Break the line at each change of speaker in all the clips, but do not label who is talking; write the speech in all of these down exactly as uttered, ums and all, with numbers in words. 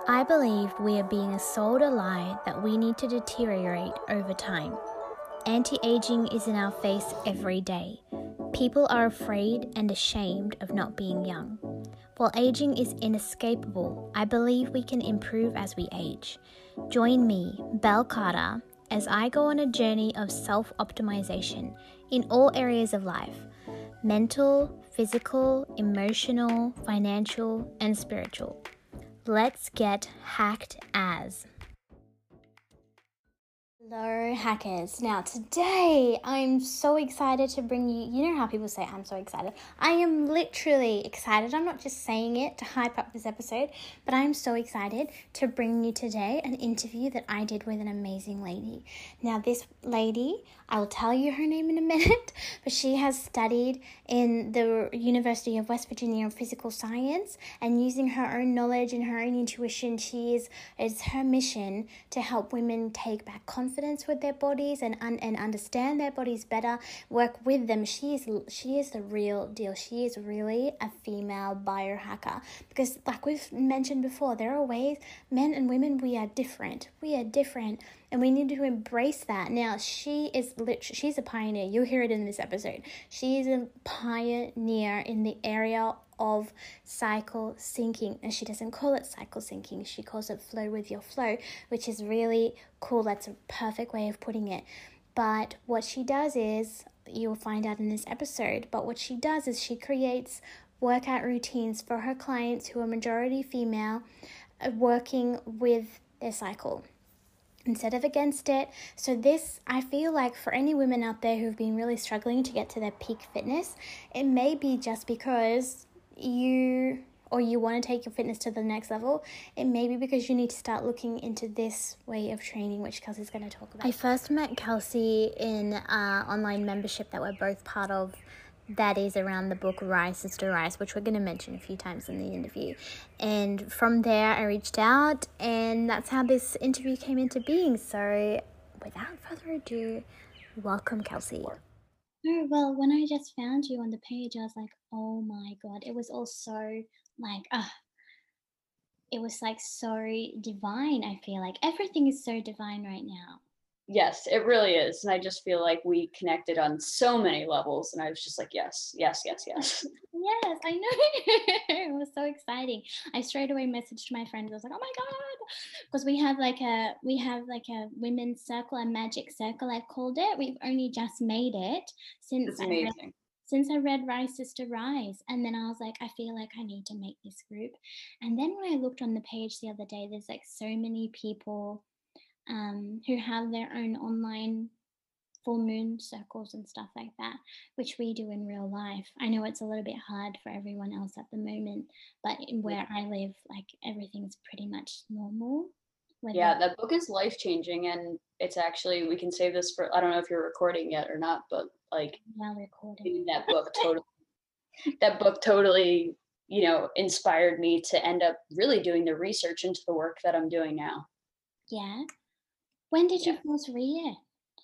I believe we are being sold a lie that we need to deteriorate over time. Anti-aging is in our face every day. People are afraid and ashamed of not being young. While aging is inescapable, I believe we can improve as we age. Join me, Belle Carter, as I go on a journey of self-optimization in all areas of life: mental, physical, emotional, financial, and spiritual. Let's get hacked as. Hello, hackers. Now, today I'm so excited to bring you. You know how people say, I'm so excited. I am literally excited. I'm not just saying it to hype up this episode, but I'm so excited to bring you today an interview that I did with an amazing lady. Now, this lady, I'll tell you her name in a minute, but she has studied in the University of West Virginia in physical science, and using her own knowledge and her own intuition, she is, it's her mission to help women take back confidence with their bodies and un- and understand their bodies better, work with them. She is she is the real deal. She is really a female biohacker, because like we've mentioned before, there are ways men and women, we are different. We are different. And we need to embrace that. Now, she is literally, she's a pioneer. You'll hear it in this episode. She is a pioneer in the area of cycle syncing. And she doesn't call it cycle syncing. She calls it flow with your flow, which is really cool. That's a perfect way of putting it. But what she does is, you'll find out in this episode, but what she does is she creates workout routines for her clients who are majority female, uh, working with their cycle instead of against it. So this, I feel like for any women out there who've been really struggling to get to their peak fitness, it may be just because you or you want to take your fitness to the next level. It may be because you need to start looking into this way of training, which Kelsey's going to talk about. I first met Kelsey in uh online membership that we're both part of, that is around the book Rise Sister Rise, which we're going to mention a few times in the interview. And from there, I reached out, and that's how this interview came into being. So without further ado, welcome, Kelsey.
Oh, well, when I just found you on the page, I was like, oh my God, it was all so like, ah, it was like so divine. I feel like everything is so divine right now.
Yes, it really is. And I just feel like we connected on so many levels. And I was just like, yes, yes, yes, yes.
Yes, I know. It was so exciting. I straight away messaged my friends. I was like, "Oh my God," because we have like a we have like a women's circle, a magic circle, I've called it. We've only just made it since
It's
I read,
amazing.
since I read Rise Sister Rise, and then I was like, I feel like I need to make this group. And then when I looked on the page the other day, there's like so many people um, who have their own online full moon circles and stuff like that, which we do in real life. I know it's a little bit hard for everyone else at the moment, but in where I live, like everything's pretty much normal. Whether
Yeah, that book is life changing. And it's actually, we can save this for, I don't know if you're recording yet or not, but like
now recording.
reading that book totally, that book totally, you know, inspired me to end up really doing the research into the work that I'm doing now.
Yeah. When did
Yeah.
you first read it?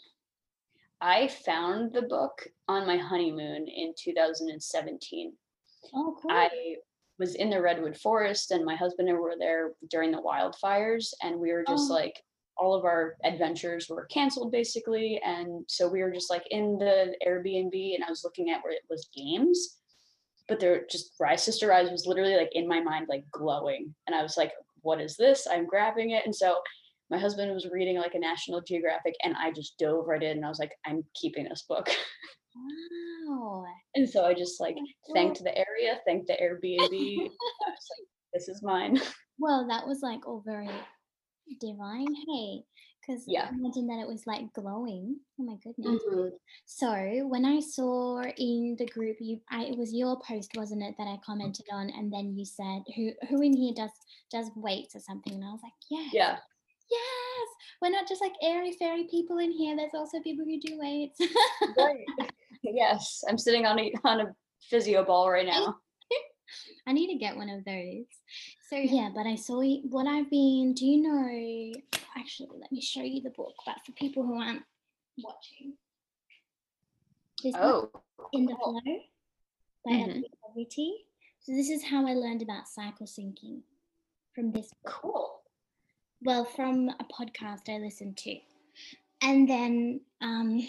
I found the book on my honeymoon in two thousand seventeen.
Oh, cool.
I was in the redwood forest, and my husband and I were there during the wildfires, and we were just
Oh,
like, all of our adventures were canceled basically, and so we were just like in the Airbnb, and I was looking at where it was games, but they're just Rise Sister Rise was literally like in my mind, like glowing, and I was like, what is this? I'm grabbing it. And so my husband was reading like a National Geographic, and I just dove right in, and I was like, I'm keeping this book.
wow.
And so I just like
Well,
thanked the area, thanked the Airbnb. I was like, this is mine.
well, that was like all very divine. Hey, because
Yeah.
imagine that it was like glowing. Oh my goodness.
Mhm.
So when I saw in the group, you, I, it was your post, wasn't it, that I commented on, and then you said, "Who, who in here does does weights or something?" And I was like, "Yes,
Yeah.
yes, we're not just like airy fairy people in here. There's also people who do weights."
Right. Yes. I'm sitting on a on a physio ball right now.
I need to get one of those. So yeah, but I saw y- what I've been. Do you know? Actually, let me show you the book. But for people who aren't watching, this one,
Oh,
In the
cool.
Flow by
Hmm.
Ellie Poverty. So this is how I learned about cycle syncing. from this book.
Cool.
Well, from a podcast I listened to. And then um,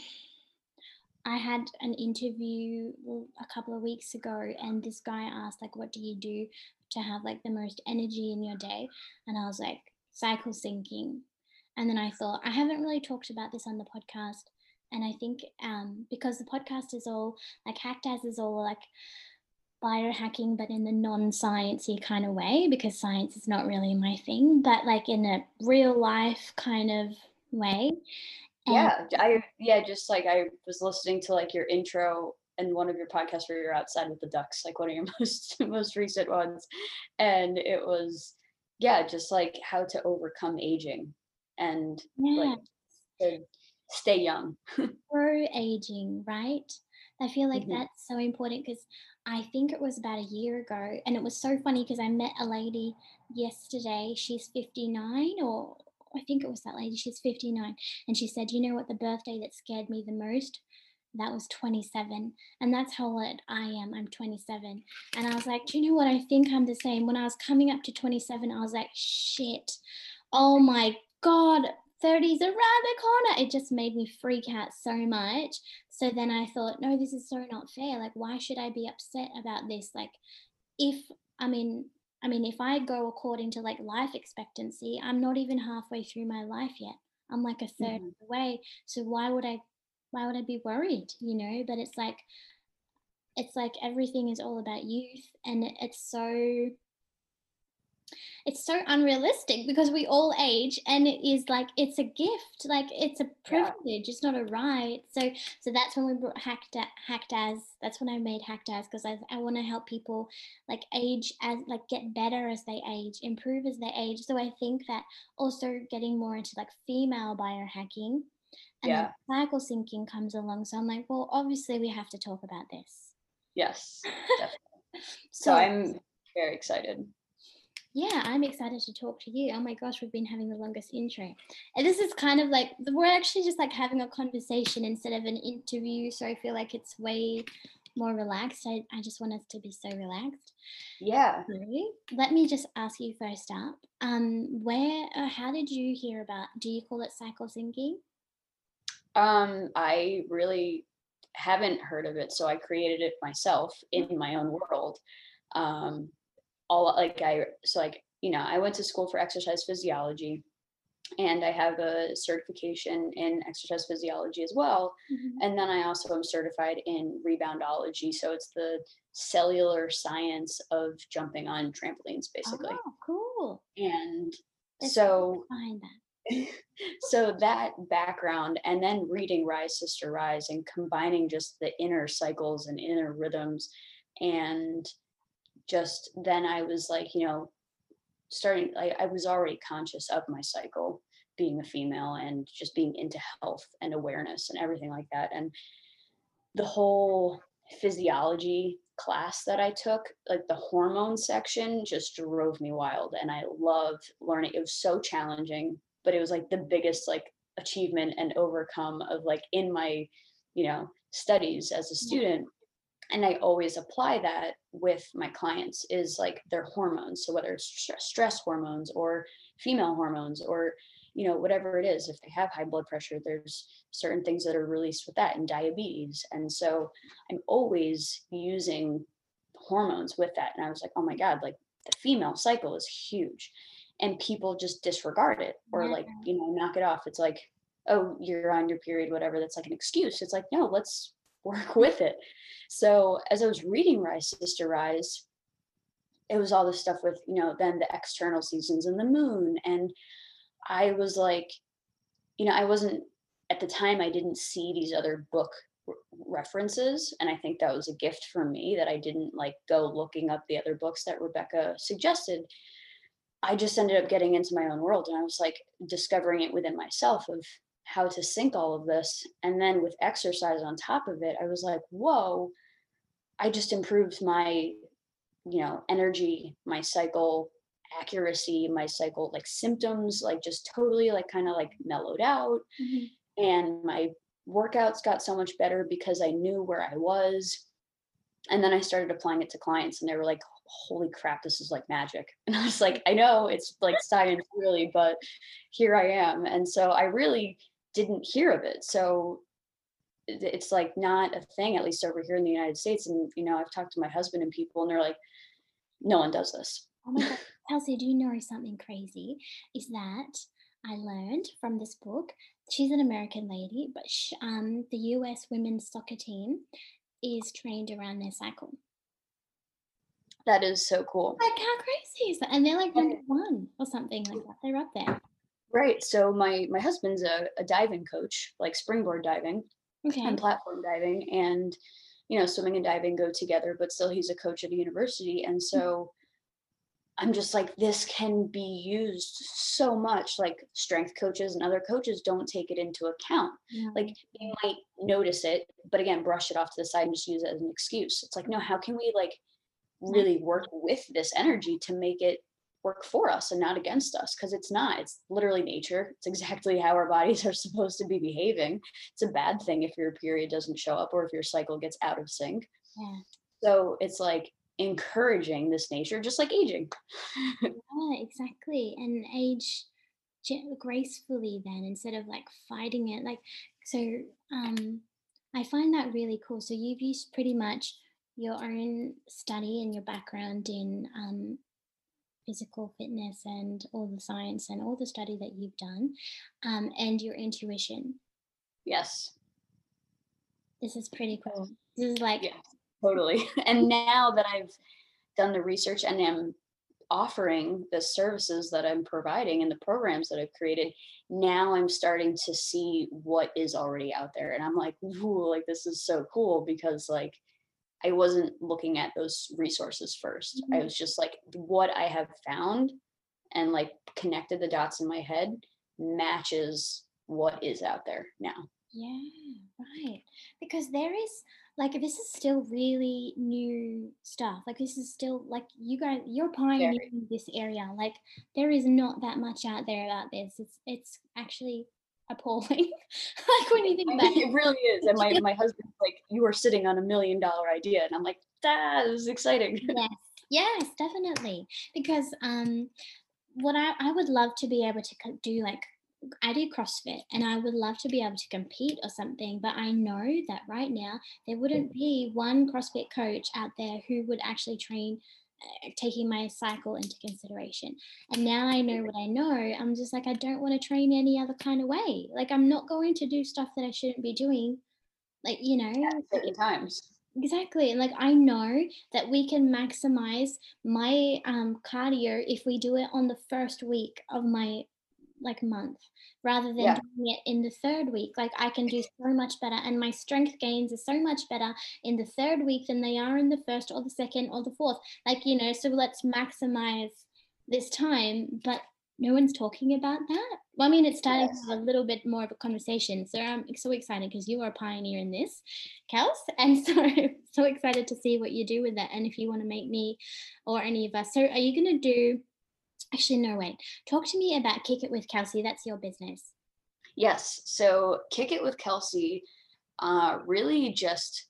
I had an interview a couple of weeks ago, and this guy asked, like, what do you do to have like the most energy in your day? And I was like, cycle syncing. And then I thought, I haven't really talked about this on the podcast. And I think um, because the podcast is all like Hacked-As is all like biohacking, but in the non-sciencey kind of way, because science is not really my thing, but like in a real life kind of way. And
Yeah, I yeah, just like I was listening to like your intro and one of your podcasts where you're outside with the ducks, like one of your most most recent ones. And it was, yeah, just like how to overcome aging and
yeah,
like to stay young.
pro aging, right? I feel like
Mhm.
that's so important because I think it was about a year ago, and it was so funny because I met a lady yesterday. She's fifty-nine, or I think it was that lady. She's fifty-nine, and she said, "You know what? The birthday that scared me the most, that was twenty-seven." And that's how old I am. I'm twenty-seven, and I was like, "Do you know what? I think I'm the same." When I was coming up to twenty-seven, I was like, "Shit, oh my god." thirty's around the corner. It just made me freak out so much. So then I thought, no, this is so not fair. Like, why should I be upset about this? Like, if I mean, I mean, if I go according to like life expectancy, I'm not even halfway through my life yet. I'm like a third
Mhm.
of the way. So why would I, why would I be worried? You know? But it's like, it's like everything is all about youth, and it's so it's so unrealistic because we all age, and it is like it's a gift, like it's a
Yeah.
privilege, it's not a right. so so that's when we brought hacked hacked as that's when I made Hacked-As, because i, I want to help people like age as like get better as they age, improve as they age. So I think that also getting more into like female biohacking, and then
Yeah.
cycle syncing comes along. So I'm like, well, obviously we have to talk about this.
Yes, definitely. So
So
I'm very excited.
yeah, I'm excited to talk to you. Oh my gosh, we've been having the longest intro. And this is kind of like, we're actually just like having a conversation instead of an interview. So I feel like it's way more relaxed. I, I just want us to be so relaxed.
Yeah.
Really? Let me just ask you first up. Um, where, uh, how did you hear about, do you call it cycle syncing?
Um, I really haven't heard of it, so I created it myself in my own world. Um, all like I so like you know I went to school for exercise physiology, and I have a certification in exercise physiology as well.
Mhm.
And then I also am certified in reboundology, so it's the cellular science of jumping on trampolines, basically.
Oh, cool.
And
There's
so
behind that.
so that background, and then reading Rise Sister Rise and combining just the inner cycles and inner rhythms, and just then I was like, you know, starting like I was already conscious of my cycle, being a female and just being into health and awareness and everything like that. And the whole physiology class that I took, like the hormone section, just drove me wild. And I loved learning. It was so challenging, but it was like the biggest like achievement and overcome of like in my, you know, studies as a
Yeah.
student. And I always apply that with my clients is like their hormones. So whether it's st- stress hormones or female hormones or, you know, whatever it is, if they have high blood pressure, there's certain things that are released with that, and diabetes. And so I'm always using hormones with that. And I was like, oh my God, like the female cycle is huge. And people just disregard it or
Yeah.
like, you know, knock it off. It's like, oh, you're on your period, whatever. That's like an excuse. It's like, no, let's work with it. So as I was reading Rise Sister Rise, it was all this stuff with, you know, then the external seasons and the moon. And I was like, you know, I wasn't at the time, I didn't see these other book r- references. And I think that was a gift for me that I didn't like go looking up the other books that Rebecca suggested. I just ended up getting into my own world, and I was like discovering it within myself of how to sync all of this. And then with exercise on top of it, I was like, whoa, I just improved my, you know, energy, my cycle accuracy, my cycle like symptoms, like just totally like kind of like mellowed out.
Mhm.
And my workouts got so much better because I knew where I was. And then I started applying it to clients, and they were like, holy crap, this is like magic. And I was like, I know it's like science really, but here I am. And so I really didn't hear of it. So it- it's like not a thing, at least over here in the United States. And, you know, I've talked to my husband and people, and they're like, no one does this.
Oh my God. Kelsey, do you know something crazy? Is that I learned from this book. She's an American lady, but sh um, the U S women's soccer team is trained around their cycle.
That is so cool.
Like, how crazy is that? And they're like number
And-
one or something like that. They're up there.
Right. So my my husband's a, a diving coach, like springboard diving
Okay.
and platform diving, and you know, swimming and diving go together, but still he's a coach at a university. And so I'm just like, this can be used so much. Like strength coaches and other coaches don't take it into account.
Yeah.
Like you might notice it, but again, brush it off to the side and just use it as an excuse. It's like, no, how can we like really work with this energy to make it work for us and not against us? Because it's not, it's literally nature. It's exactly how our bodies are supposed to be behaving. It's a bad thing if your period doesn't show up or if your cycle gets out of sync.
Yeah.
So it's like encouraging this nature, just like aging.
Yeah, exactly. And age gen- gracefully then instead of like fighting it. Like, so um, I find that really cool. So you've used pretty much your own study and your background in um, physical fitness and all the science and all the study that you've done, um, and your intuition.
Yes.
This is pretty cool. This is like,
Yeah, totally. And now that I've done the research and am offering the services that I'm providing and the programs that I've created, now I'm starting to see what is already out there. And I'm like, ooh, like this is so cool, because like I wasn't looking at those resources first. I
Mhm.
was just like, what I have found and like connected the dots in my head matches what is out there now.
yeah, right. Because there is like this is still really new stuff. Like this is still like you guys you're pioneering this area. Like there is not that much out there about this. It's it's actually appalling. Like when you think
I
about
mean,
it.
it really is. And my, my husband's like, you are sitting on a million dollar idea. And I'm like, that is exciting.
Yes, yes, definitely. Because um what I, I would love to be able to co- do like I do CrossFit and I would love to be able to compete or something, but I know that right now there wouldn't be one CrossFit coach out there who would actually train uh, taking my cycle into consideration. And now I know what I know. I'm just like I don't want to train any other kind of way. Like I'm not going to do stuff that I shouldn't be doing. Like, you know, like
Certain times.
exactly. Like I know that we can maximize my um, cardio if we do it on the first week of my like month rather than
Yeah.
doing it in the third week. Like I can do so much better, and my strength gains are so much better in the third week than they are in the first or the second or the fourth. Like, you know, so let's maximize this time, but no one's talking about that. Well, I mean, it's starting
Yes.
to have a little bit more of a conversation. So I'm so excited because you are a pioneer in this, Kels. And so so excited to see what you do with that. And if you want to make me or any of us. So are you gonna do actually no wait. Talk to me about Kick It with Kelsey. That's your business.
Yes. So Kick It with Kelsey uh, really just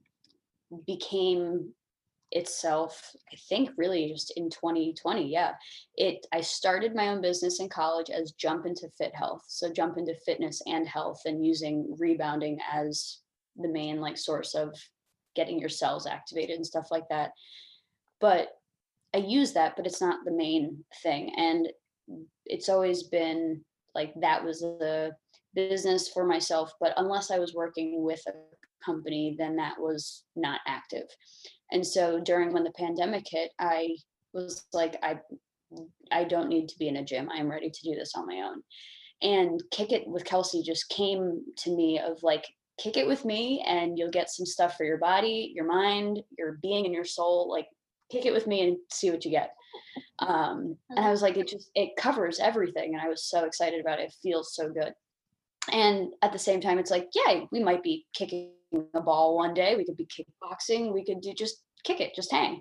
became itself, I think really just in twenty twenty. Yeah. It I started my own business in college as Jump Into Fit Health. So jump into fitness and health, and using rebounding as the main like source of getting your cells activated and stuff like that. But I use that, but it's not the main thing. And it's always been like that was a business for myself. But unless I was working with a company, then that was not active. And so during when the pandemic hit, I was like, I I don't need to be in a gym. I'm ready to do this on my own. And Kick It with Kelsey just came to me of like, kick it with me and you'll get some stuff for your body, your mind, your being, and your soul. Like kick it with me and see what you get. Um, and I was like, it just, it covers everything. And I was so excited about it. It feels so good. And at the same time, it's like, yeah, we might be kicking a ball one day. We could be kickboxing. We could do just kick it, just hang.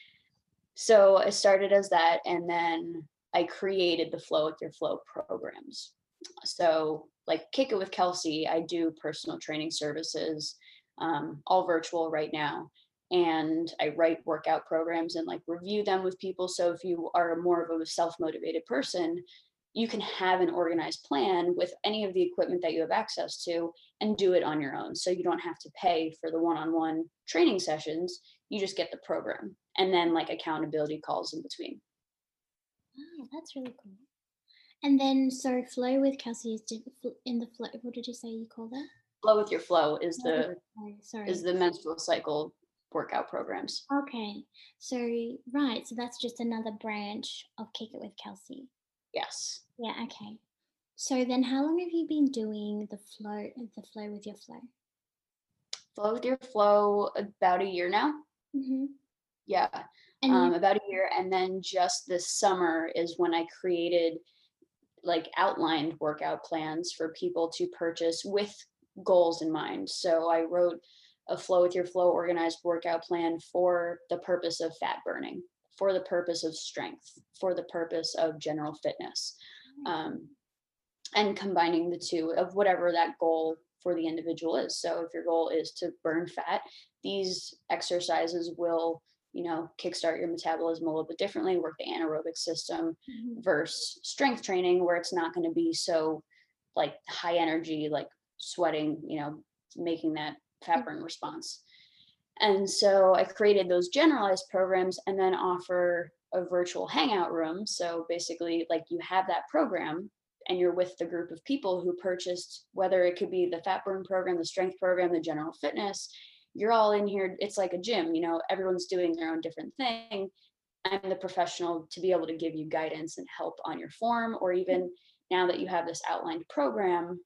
So it started as that. And then I created the Flow with Your Flow programs. So like Kick It with Kelsey, I do personal training services, um, all virtual right now. and I write workout programs and like review them with people. So if you are more of a self-motivated person, you can have an organized plan with any of the equipment that you have access to and do it on your own. So you don't have to pay for the one-on-one training sessions. You just get the program and then like accountability calls in between.
Oh, that's really cool. And then, so flow with Kelsey is di- fl- in the flow. What did you say you call that?
Flow with Your Flow is
Flow with
the
Flow, sorry.
is the menstrual cycle workout programs.
Okay. So, right. So that's just another branch of Kick It with Kelsey.
Yes.
Yeah. Okay. So then, how long have you been doing the flow, the flow with your flow?
Flow with Your Flow about a year now.
Mm-hmm.
Yeah.
And
Um,
you,
about a year. And then just this summer is when I created like outlined workout plans for people to purchase with goals in mind. So I wrote a Flow with Your Flow organized workout plan for the purpose of fat burning, for the purpose of strength, for the purpose of general fitness, um, and combining the two of whatever that goal for the individual is. So if your goal is to burn fat, these exercises will, you know, kickstart your metabolism a little bit differently, work the anaerobic system
Mhm.
versus strength training, where it's not going to be so like high energy, like sweating, you know, making that fat burn response. And so I created those generalized programs and then offer a virtual hangout room. So basically, like you have that program and you're with the group of people who purchased, whether it could be the fat burn program, the strength program, the general fitness, you're all in here. It's like a gym, you know, everyone's doing their own different thing. I'm the professional to be able to give you guidance and help on your form, or even now that you have this outlined program,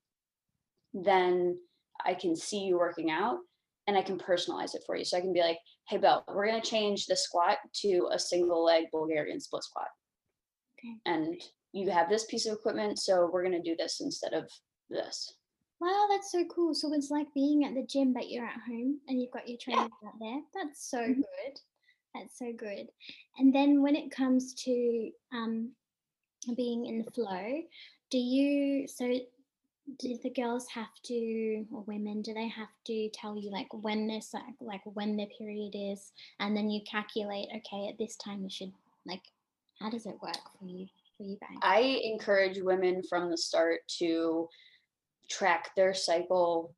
then I can see you working out and I can personalize it for you. So I can be like, hey, Belle, we're going to change the squat to a single leg Bulgarian split squat.
Okay.
And you have this piece of equipment, so we're going to do this instead of this.
Wow, that's so cool. So it's like being at the gym, but you're at home and you've got your trainers out there. That's so
Mhm.
good. That's so good. And then when it comes to um, being in the flow, do you, so do the girls have to, or women, do they have to tell you like when their cyc- like when their period is, and then you calculate, okay, at this time you should, like, how does it work for you, for you guys?
I encourage women from the start to track their cycle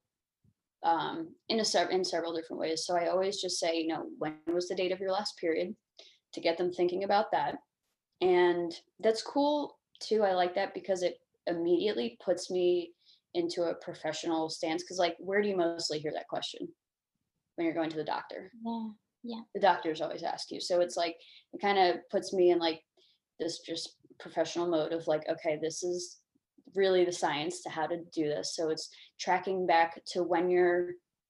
um, in a sev- in several different ways. So I always just say, you know, when was the date of your last period, to get them thinking about that. And that's cool too. I like that because it immediately puts me into a professional stance. Because like, where do you mostly hear that question? When you're going to the doctor.
Yeah, yeah.
The doctors always ask you. So it's like, it kind of puts me in like this just professional mode of like, okay, this is really the science to how to do this. So it's tracking back to when your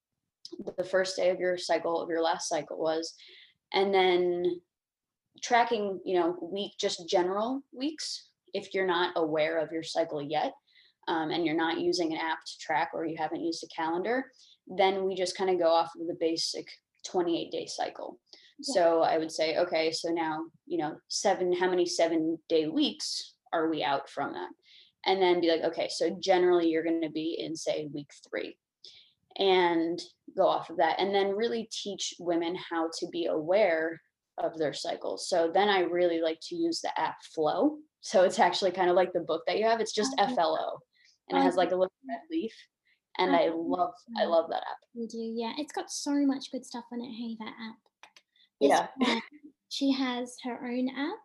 the first day of your cycle of your last cycle was, and then tracking, you know, week, just general weeks if you're not aware of your cycle yet, um, and you're not using an app to track, or you haven't used a calendar, then we just kind of go off of the basic twenty-eight day cycle.
Yeah.
So I would say, okay, so now, you know, seven, how many seven day weeks are we out from that? And then be like, okay, so generally you're going to be in, say, week three, and go off of that. And then really teach women how to be aware of their cycles. So then I really like to use the app Flow. So it's actually kind of like the book that you have. It's just
Oh,
F L O, and it
oh,
has like a little red leaf. And I love, I love that app.
you do, yeah. It's got so much good stuff on it. Hey, that app. This
Yeah.
one, she has her own app.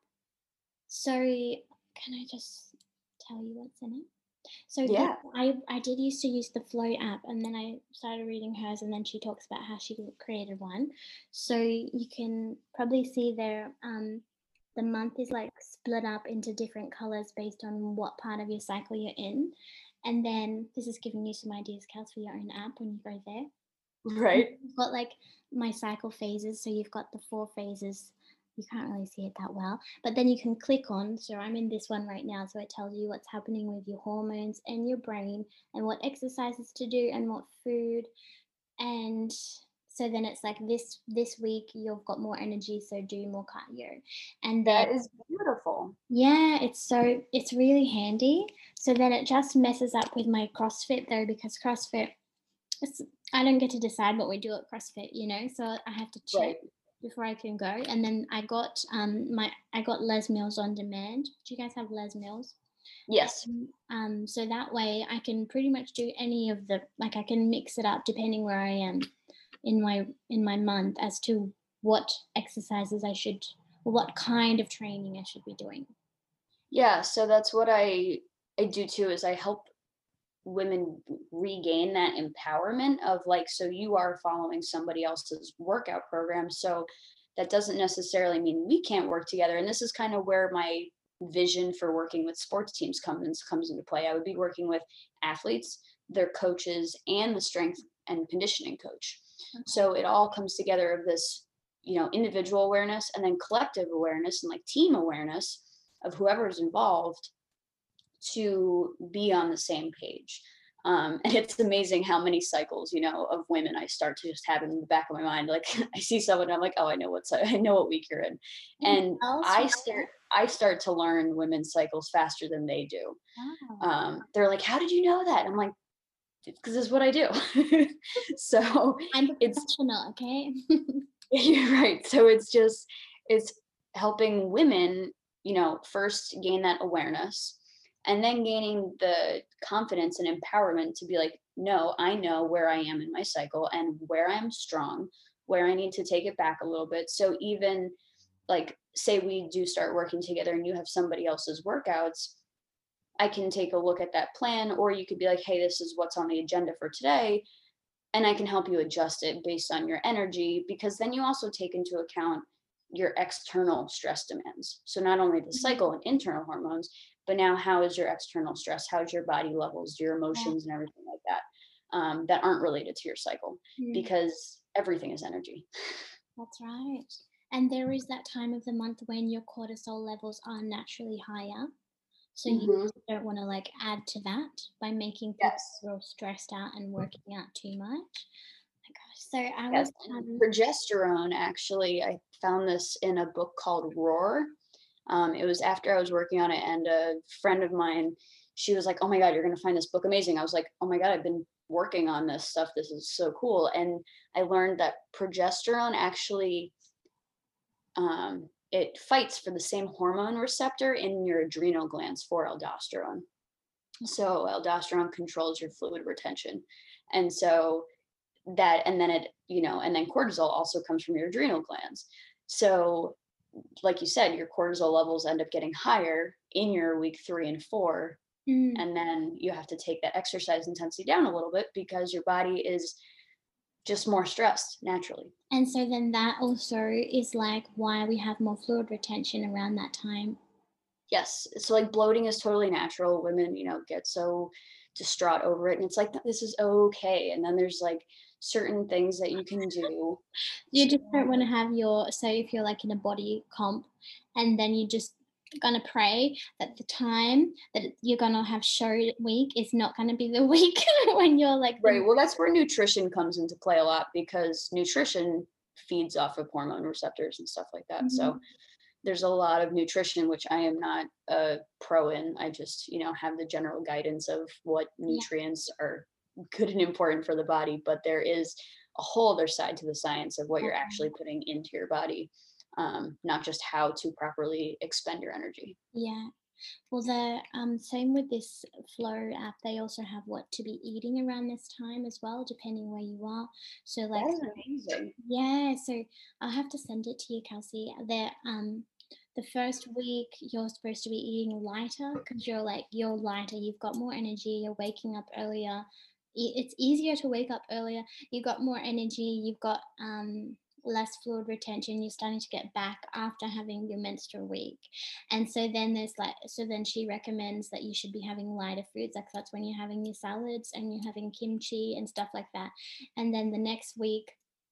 So can I just tell you what's in it? So this,
Yeah.
I I did used to use the Flow app, and then I started reading hers, and then she talks about how she created one. So you can probably see there, um, the month is like split up into different colors based on what part of your cycle you're in. And then this is giving you some ideas, Kels, for your own app when you go there.
Right.
You've got like my cycle phases. So you've got the four phases. You can't really see it that well, but then you can click on. So I'm in this one right now. So it tells you what's happening with your hormones and your brain, and what exercises to do and what food. And so then it's like this this week you've got more energy, so do more cardio. And then
That is beautiful.
yeah, it's so it's really handy. So then it just messes up with my CrossFit though, because CrossFit, it's I don't get to decide what we do at CrossFit, you know, so I have to check
Right.
before I can go. And then I got um my I got Les Mills on demand. Do you guys have Les Mills?
Yes.
Mm, Um, so that way I can pretty much do any of the like I can mix it up depending where I am in my in my month as to what exercises I should or what kind of training I should be doing.
Yeah. So that's what I I do too is I help women regain that empowerment of like, so you are following somebody else's workout program. So that doesn't necessarily mean we can't work together. And this is kind of where my vision for working with sports teams comes comes into play. I would be working with athletes, their coaches, and the strength and conditioning coach.
Okay.
So it all comes together of this, you know, individual awareness and then collective awareness and like team awareness of whoever's involved to be on the same page. Um, and it's amazing how many cycles, you know, of women I start to just have in the back of my mind. Like I see someone, I'm like, oh, I know what's, I know what week you're in, and
Else,
I start, I start to learn women's cycles faster than they do.
wow.
Um, they're like, how did you know that? I'm like, because this is what I do. So
I'm the
it's
professional, okay?
you're right. So it's just it's helping women, you know, first gain that awareness and then gaining the confidence and empowerment to be like, no, I know where I am in my cycle and where I'm strong, where I need to take it back a little bit. So even like say we do start working together and you have somebody else's workouts, I can take a look at that plan, or you could be like, hey, this is what's on the agenda for today, and I can help you adjust it based on your energy, because then you also take into account your external stress demands. So not only the
Mhm.
cycle and internal hormones, but now how is your external stress? How's your body levels, your
Yeah.
emotions, and everything like that, um, that aren't related to your cycle,
Mm,
because everything is energy.
that's right. And there is that time of the month when your cortisol levels are naturally higher. So you
Hmm.
don't want to like add to that by making people
Yes.
real stressed out and working out too much. My gosh. So I
Yes.
was
And
um
progesterone, actually, I found this in a book called Roar. Um, it was after I was working on it, and a friend of mine, she was like, "Oh my God, you're gonna find this book amazing." I was like, "Oh my God, I've been working on this stuff. This is so cool." And I learned that progesterone actually um, it fights for the same hormone receptor in your adrenal glands for aldosterone. So aldosterone controls your fluid retention, and so that, and then it, you know, and then cortisol also comes from your adrenal glands. So like you said, your cortisol levels end up getting higher in your week three and four.
mm,
And then you have to take that exercise intensity down a little bit because your body is just more stressed naturally.
and so then that also is like why we have more fluid retention around that time.
Yes. So like bloating is totally natural. Women, you know, get so distraught over it. And it's like, this is okay. And then there's like certain things that you can do.
You just don't want to have your so if you're like in a body comp and then you just gonna pray that the time that you're gonna have show week is not gonna be the week when you're like the
Right. Well, that's where nutrition comes into play a lot, because nutrition feeds off of hormone receptors and stuff like that. So
Mhm.
there's a lot of nutrition which I am not a pro in. I just, you know, have the general guidance of what
Yeah.
nutrients are good and important for the body, but there is a whole other side to the science of what you're actually putting into your body, um, not just how to properly expend your energy.
Yeah. Well, the um, same with this Flow app. They also have what to be eating around this time as well, depending where you are. So, like,
That is amazing.
yeah. So I'll have to send it to you, Kelsey. That um, the first week you're supposed to be eating lighter because you're like you're lighter. You've got more energy. You're waking up earlier. E- It's easier to wake up earlier. You've got more energy. You've got um less fluid retention. You're starting to get back after having your menstrual week. And so then there's like, so then she recommends that you should be having lighter foods. Like that's when you're having your salads and you're having kimchi and stuff like that. And then the next week,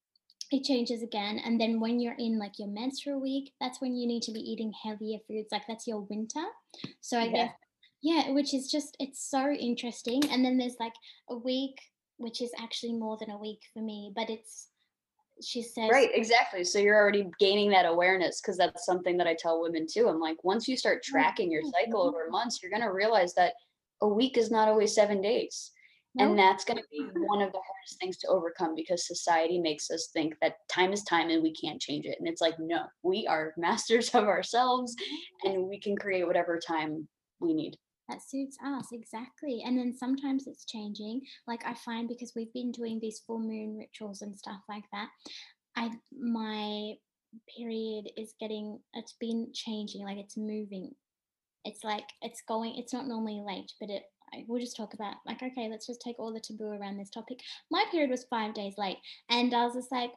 it changes again. And then when you're in like your menstrual week, that's when you need to be eating heavier foods. Like that's your winter. So I guess,
Yeah.
yeah, which is just, it's so interesting. And then there's like a week, which is actually more than a week for me, but it's, she says,
Right, exactly. So you're already gaining that awareness, because that's something that I tell women too. I'm like, once you start
oh,
tracking your
yeah,
cycle over months, you're going to realize that a week is not always seven days. And
Nope.
that's going to be one of the hardest things to overcome because society makes us think that time is time and we can't change it. And it's like, no, we are masters of ourselves and we can create whatever time we need.
That suits us exactly. And then sometimes it's changing. Like I find because we've been doing these full moon rituals and stuff like that, I my period is getting it's been changing, like it's moving. It's like it's going it's not normally late, but it I, we'll just talk about like okay, let's just take all the taboo around this topic. My period was five days late, and I was just like,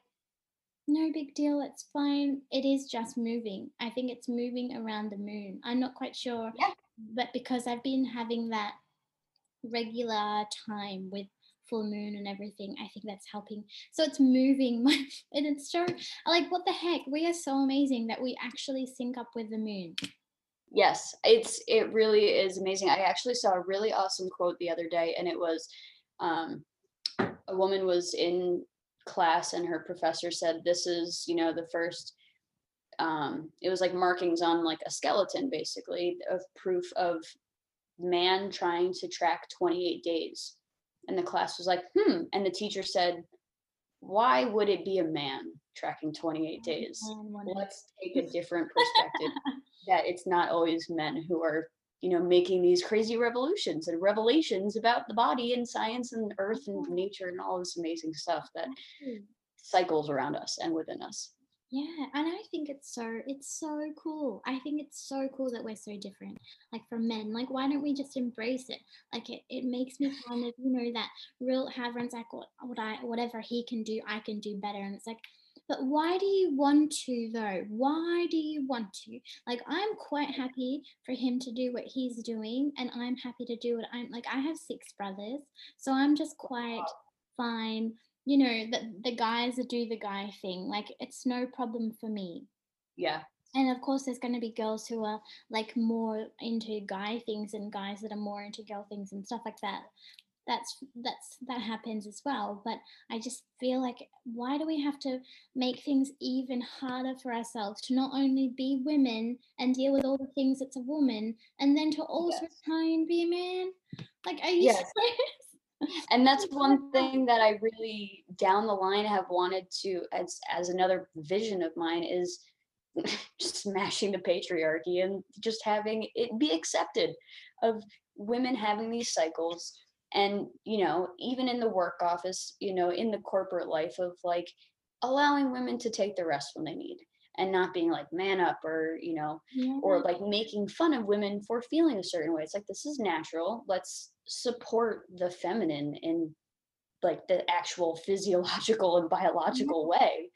no big deal, it's fine. It is just moving. I think it's moving around the moon. I'm not quite sure,
Yeah.
but because I've been having that regular time with full moon and everything, I think that's helping. So it's moving my and it's so like what the heck? We are so amazing that we actually sync up with the moon.
Yes, it's it really is amazing. I actually saw a really awesome quote the other day, and it was um, a woman was in class, and her professor said, "This is, you know, the first." Um, it was like markings on like a skeleton, basically, of proof of man trying to track twenty-eight days. And the class was like, "Hmm," and the teacher said, "Why would it be a man tracking twenty-eight days?
And one hundred.
Let's take a different perspective that it's not always men who are, you know, making these crazy revolutions and revelations about the body and science and earth and nature and all this amazing stuff that cycles around us and within us."
Yeah, and I think it's so it's so cool. I think it's so cool that we're so different. Like from men, like why don't we just embrace it? Like it, it makes me kind of, you know, that real how everyone's like what, what I whatever he can do, I can do better. And it's like, but why do you want to though? Why do you want to? Like I'm quite happy for him to do what he's doing, and I'm happy to do what I'm like I have six brothers, so I'm just quite fine, you know, the the guys that do the guy thing. Like it's no problem for me.
Yeah.
And of course, there's going to be girls who are like more into guy things and guys that are more into girl things and stuff like that. That's that's that happens as well. But I just feel like why do we have to make things even harder for ourselves to not only be women and deal with all the things that's a woman, and then to also
Yes.
try and be a man? Like, are you
Yes.
serious?
And that's one thing that I really down the line have wanted to as as another vision of mine is smashing the patriarchy and just having it be accepted of women having these cycles, and you know, even in the work office, you know, in the corporate life of like allowing women to take the rest when they need and not being like man up or you know
Yeah.
or like making fun of women for feeling a certain way. It's like this is natural, let's support the feminine in like the actual physiological and biological way.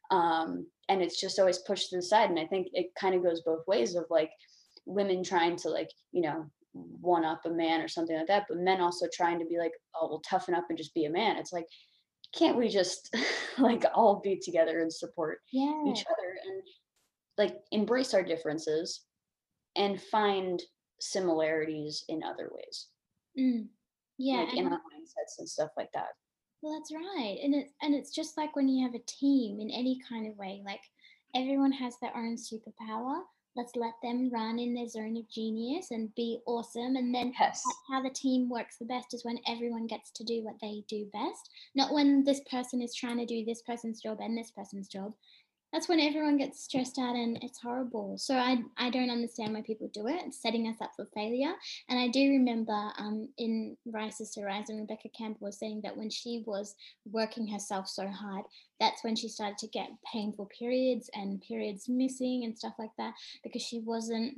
Um, and it's just always pushed to the side. And I think it kind of goes both ways of like women trying to like, you know, one up a man or something like that, but men also trying to be like, oh, well, toughen up and just be a man. It's like, can't we just like all be together and support
Yeah.
each other and like embrace our differences and find similarities in other ways,
Mm. Yeah,
like in
and
our mindsets and stuff like that.
well, that's right. And it's and it's just like when you have a team in any kind of way, like everyone has their own superpower. Let's let them run in their zone of genius and be awesome. And then
Yes.
that's how the team works the best is when everyone gets to do what they do best, not when this person is trying to do this person's job and this person's job. That's when everyone gets stressed out and it's horrible. So I I don't understand why people do it. It's setting us up for failure. And I do remember um, in Rises to Rise, and Rebecca Campbell was saying that when she was working herself so hard, that's when she started to get painful periods and periods missing and stuff like that because she wasn't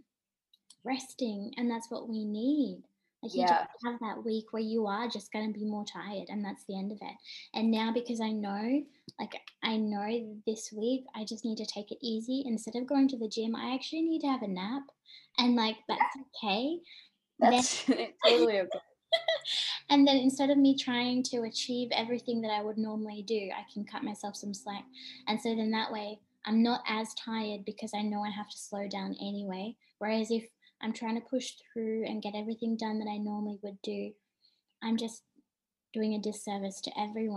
resting. And that's what we need. Like you just
Yeah.
have that week where you are just going to be more tired, and that's the end of it. And now because I know, like I know this week I just need to take it easy. Instead of going to the gym, I actually need to have a nap, and like that's okay. Then
That's totally okay.
and then instead of me trying to achieve everything that I would normally do, I can cut myself some slack. And so then that way I'm not as tired because I know I have to slow down anyway. Whereas if I'm trying to push through and get everything done that I normally would do, I'm just doing a disservice to everyone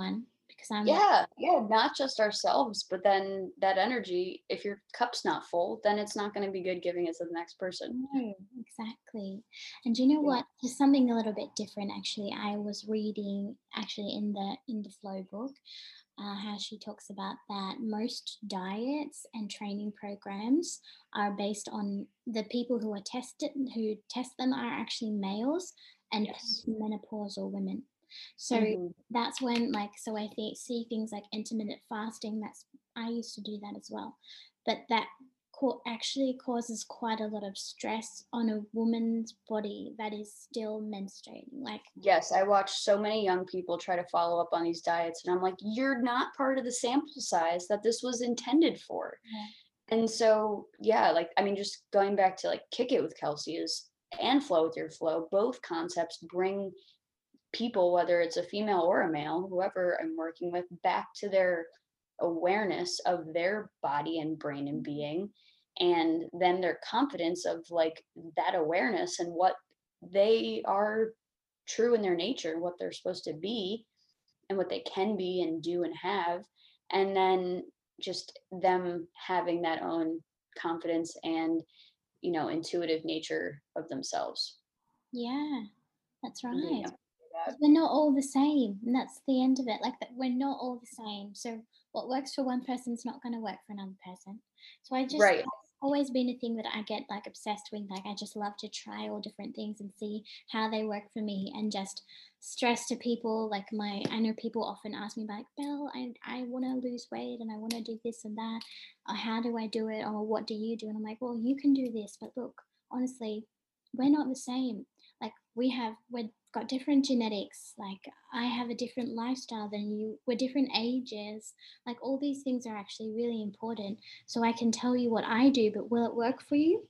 because I'm like,
Yeah, yeah, not just ourselves, but then that energy, if your cup's not full, then it's not going to be good giving it to the next person.
no, exactly. And do you know
Yeah.
what? Just something a little bit different actually. I was reading actually in the in the flow book, uh, how she talks about that most diets and training programs are based on the people who are tested, who test them are actually males and
Yes.
menopausal women. So
Hmm.
that's when, like, so I think see things like intermittent fasting. That's I used to do that as well, but that co- actually causes quite a lot of stress on a woman's body that is still menstruating. Like,
Yes, I watch so many young people try to follow up on these diets, and I'm like, you're not part of the sample size that this was intended for.
yeah,
And so, yeah, like, I mean, just going back to like Kick It with Kelsey is and Flow with Your Flow, both concepts bring people, whether it's a female or a male, whoever I'm working with, back to their awareness of their body and brain and being, and then their confidence of like that awareness and what they are true in their nature, what they're supposed to be, and what they can be and do and have. And then just them having that own confidence and, you know, intuitive nature of themselves
yeah, that's
and being
right.
able to do that.
'Cause we're not all the same, and that's the end of it. Like that, we're not all the same. So what works for one person's not going to work for another person. So I just
Right.
that's always been a thing that I get like obsessed with. Like I just love to try all different things and see how they work for me, and just stress to people. Like my, I know people often ask me like, Belle, I I want to lose weight and I want to do this and that. Or how do I do it? Or what do you do? And I'm like, well, you can do this, but look, honestly, we're not the same. Like we have we've got different genetics. Like I have a different lifestyle than you. We're different ages. Like all these things are actually really important. So I can tell you what I do, but will it work for you?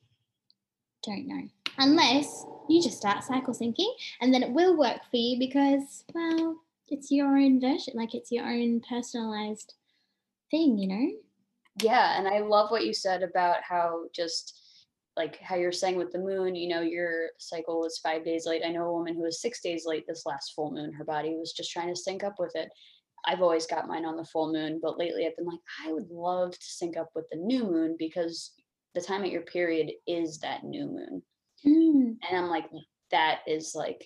Don't know. Unless you just start cycle syncing, and then it will work for you because, well, it's your own version. Like it's your own personalized thing, you know?
Yeah, and I love what you said about how just like how you're saying with the moon, you know, your cycle was five days late. I know a woman who was six days late this last full moon. Her body was just trying to sync up with it. I've always got mine on the full moon, but lately I've been like, I would love to sync up with the new moon because the time at your period is that new moon.
Mm,
And I'm like, that is like,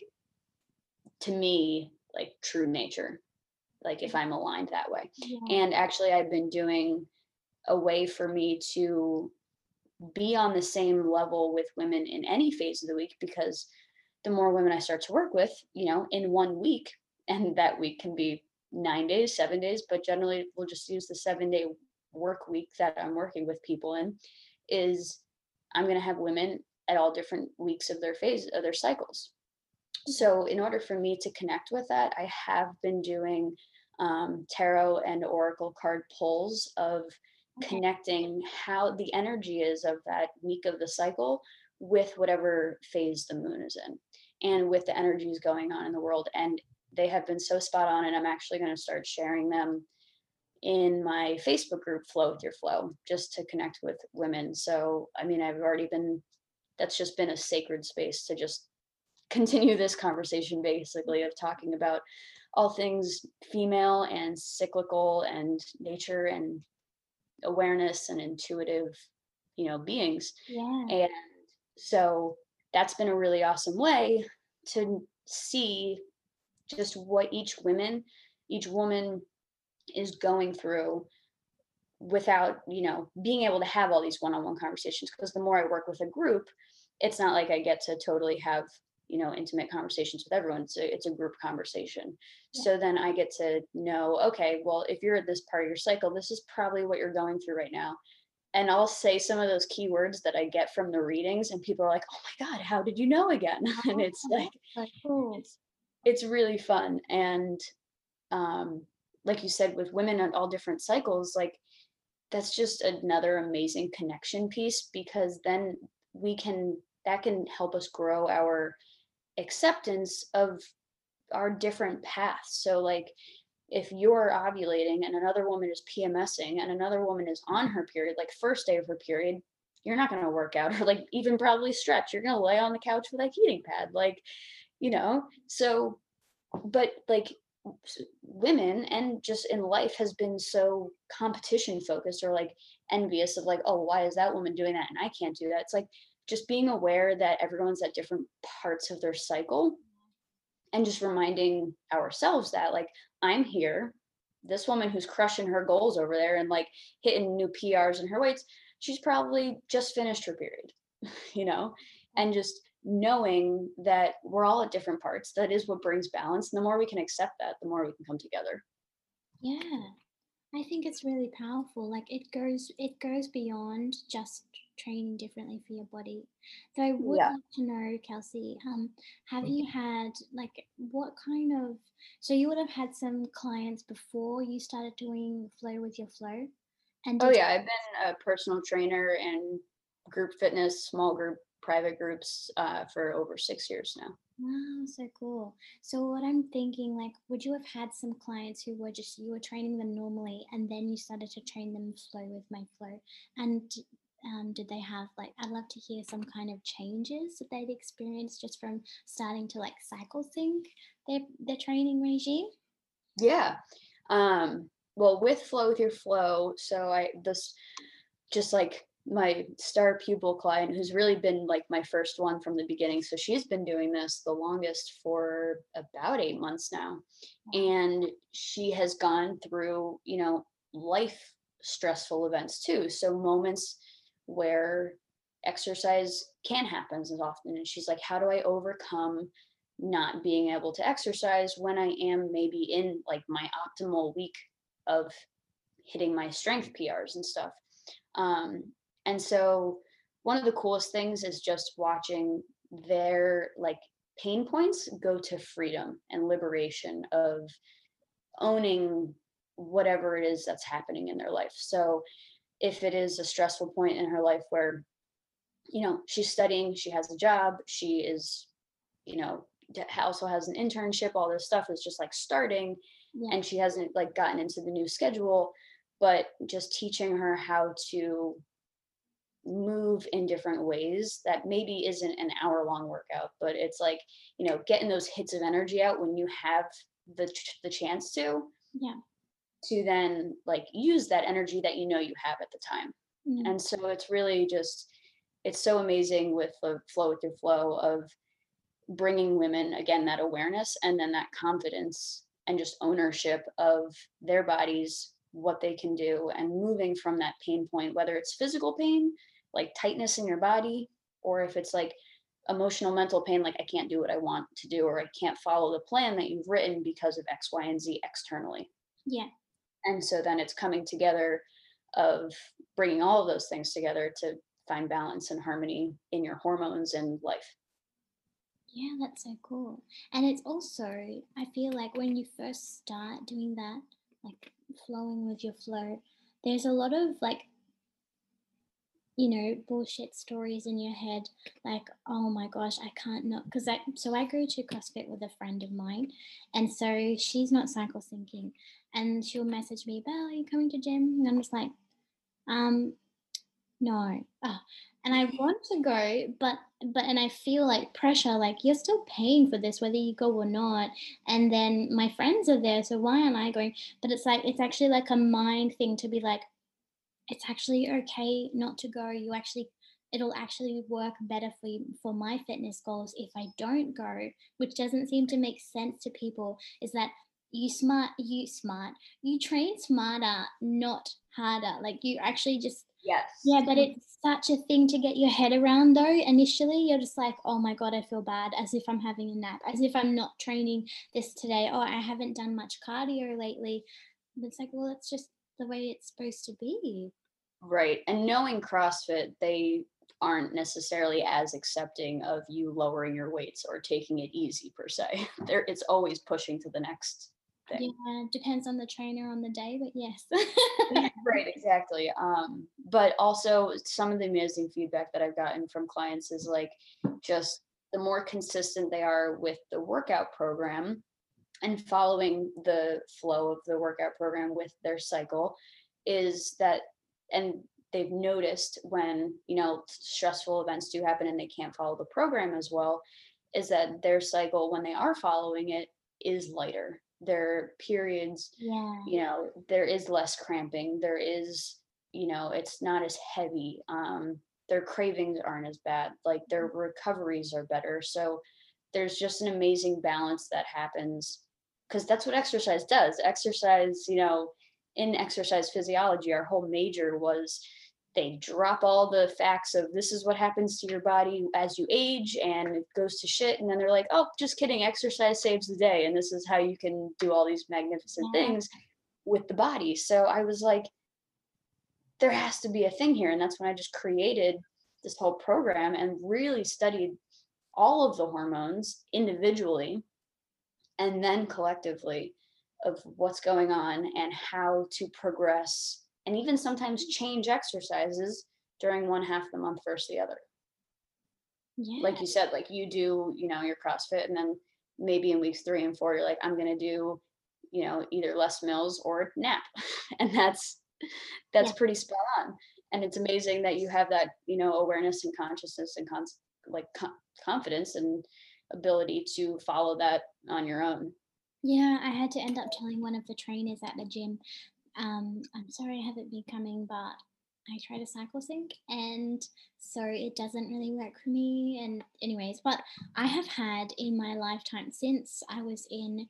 to me, like true nature, like if I'm aligned that way.
yeah.
And actually, I've been doing a way for me to be on the same level with women in any phase of the week because the more women I start to work with, you know, in one week, and that week can be nine days, seven days, but generally we'll just use the seven day work week that I'm working with people in, is I'm going to have women at all different weeks of their phase of their cycles. So in order for me to connect with that, I have been doing um, tarot and oracle card pulls of
Okay.
connecting how the energy is of that week of the cycle with whatever phase the moon is in and with the energies going on in the world. And they have been so spot on, and I'm actually going to start sharing them in my Facebook group, Flow with Your Flow, just to connect with women. So I mean, I've already been, that's just been a sacred space to just continue this conversation basically of talking about all things female and cyclical and nature and awareness and intuitive, you know, beings.
Yeah.
And so that's been a really awesome way to see just what each women, each woman is going through without, you know, being able to have all these one-on-one conversations. Because the more I work with a group, it's not like I get to totally have, you know, intimate conversations with everyone. It's a, it's a group conversation.
Yeah.
So then I get to know, okay, well, if you're at this part of your cycle, this is probably what you're going through right now. And I'll say some of those keywords that I get from the readings, and people are like, oh my God, how did you know again? And it's
Oh,
like,
that's so cool.
it's it's really fun. And um like you said, with women on all different cycles, like that's just another amazing connection piece, because then we can, that can help us grow our acceptance of our different paths. So like if you're ovulating and another woman is PMSing and another woman is on her period, like first day of her period, you're not going to work out or like even probably stretch. You're going to lay on the couch with a heating pad, like, you know. So but like women and just in life has been so competition focused or like envious of like, oh, why is that woman doing that and I can't do that? It's like just being aware that everyone's at different parts of their cycle and just reminding ourselves that like I'm here, this woman who's crushing her goals over there and like hitting new P Rs in her weights, she's probably just finished her period, you know, and just knowing that we're all at different parts, that is what brings balance. And the more we can accept that, the more we can come together.
Yeah. I think it's really powerful. Like it goes it goes beyond just training differently for your body. So I would
Yeah.
like to know, Kelsey, um, have you had like what kind of so you would have had some clients before you started doing Flow with Your Flow? And
Oh
did
yeah, I've been a personal trainer and group fitness, small group, private groups uh, for over six years now.
Wow, so cool. So what I'm thinking, like, would you have had some clients who were just you were training them normally, and then you started to train them flow with my flow? And d- um, did they have like? I'd love to hear some kind of changes that they'd experienced just from starting to like cycle sync their their training regime.
Yeah. Um, well, with Flow with Your Flow, so I this just like my star pupil client who's really been like my first one from the beginning. So she's been doing this the longest for about eight months now.
Wow.
And she has gone through, you know, life stressful events too. So moments where exercise can happen as often. And she's like, how do I overcome not being able to exercise when I am maybe in like my optimal week of hitting my strength P Rs and stuff. Um, and so one of the coolest things is just watching their like pain points go to freedom and liberation of owning whatever it is that's happening in their life. So if it is a stressful point in her life where, you know, she's studying, she has a job, she is, you know, d- also has an internship, all this stuff is just like starting
Yeah.
and she hasn't like gotten into the new schedule, but just teaching her how to move in different ways that maybe isn't an hour long workout, but it's like, you know, getting those hits of energy out when you have the ch- the chance to
Yeah.
to then like use that energy that you know you have at the time.
Mm.
And so it's really just it's so amazing with the Flow with Your Flow of bringing women again that awareness and then that confidence and just ownership of their bodies, what they can do, and moving from that pain point, whether it's physical pain like tightness in your body, or if it's like emotional mental pain like I can't do what I want to do or I can't follow the plan that you've written because of X, Y, and Z externally.
Yeah.
And so then it's coming together of bringing all of those things together to find balance and harmony in your hormones and life.
Yeah, that's so cool. And it's also, I feel like when you first start doing that, like flowing with your flow, there's a lot of like, you know, bullshit stories in your head, like, oh my gosh, I can't not, because I, so I go to CrossFit with a friend of mine, and so she's not cycle syncing, and she'll message me, Belle, are you coming to gym? And I'm just like, um, no. Ah, and I want to go, but but and I feel like pressure, like you're still paying for this whether you go or not. And then my friends are there, so why am I going? But it's like it's actually like a mind thing to be like, it's actually okay not to go. You actually it'll actually work better for you for my fitness goals if I don't go, which doesn't seem to make sense to people, is that you smart you smart. You train smarter, not harder. Like you actually just
Yes.
yeah, but it's such a thing to get your head around though. Initially, you're just like, oh my God, I feel bad, as if I'm having a nap, as if I'm not training this today. Oh, I haven't done much cardio lately. But it's like, well, it's just the way it's supposed to be.
Right. And knowing CrossFit, they aren't necessarily as accepting of you lowering your weights or taking it easy per se. There it's always pushing to the next thing.
Yeah, depends on the trainer on the day, but yes.
Right, exactly. Um, but also some of the amazing feedback that I've gotten from clients is like just the more consistent they are with the workout program and following the flow of the workout program with their cycle is that and they've noticed when you know stressful events do happen and they can't follow the program as well is that their cycle when they are following it is lighter their periods,
Yeah.
you know, there is less cramping. There is, you know, it's not as heavy. Um, their cravings aren't as bad. Like their recoveries are better. So there's just an amazing balance that happens because that's what exercise does. Exercise, you know, in exercise physiology, our whole major was they drop all the facts of this is what happens to your body as you age and it goes to shit. And then they're like, oh, just kidding. Exercise saves the day. And this is how you can do all these magnificent
Yeah.
things with the body. So I was like, there has to be a thing here. And that's when I just created this whole program and really studied all of the hormones individually and then collectively of what's going on and how to progress and even sometimes change exercises during one half of the month versus the other.
Yeah.
Like you said, like you do, you know, your CrossFit and then maybe in weeks three and four, you're like, I'm going to do, you know, either less meals or nap. And that's, that's
Yeah.
pretty spot on. And it's amazing that you have that, you know, awareness and consciousness and con- like con- confidence and ability to follow that on your own.
Yeah, I had to end up telling one of the trainers at the gym, um, I'm sorry I haven't been coming, but I try to cycle sync and so it doesn't really work for me. And anyways, but I have had in my lifetime since I was in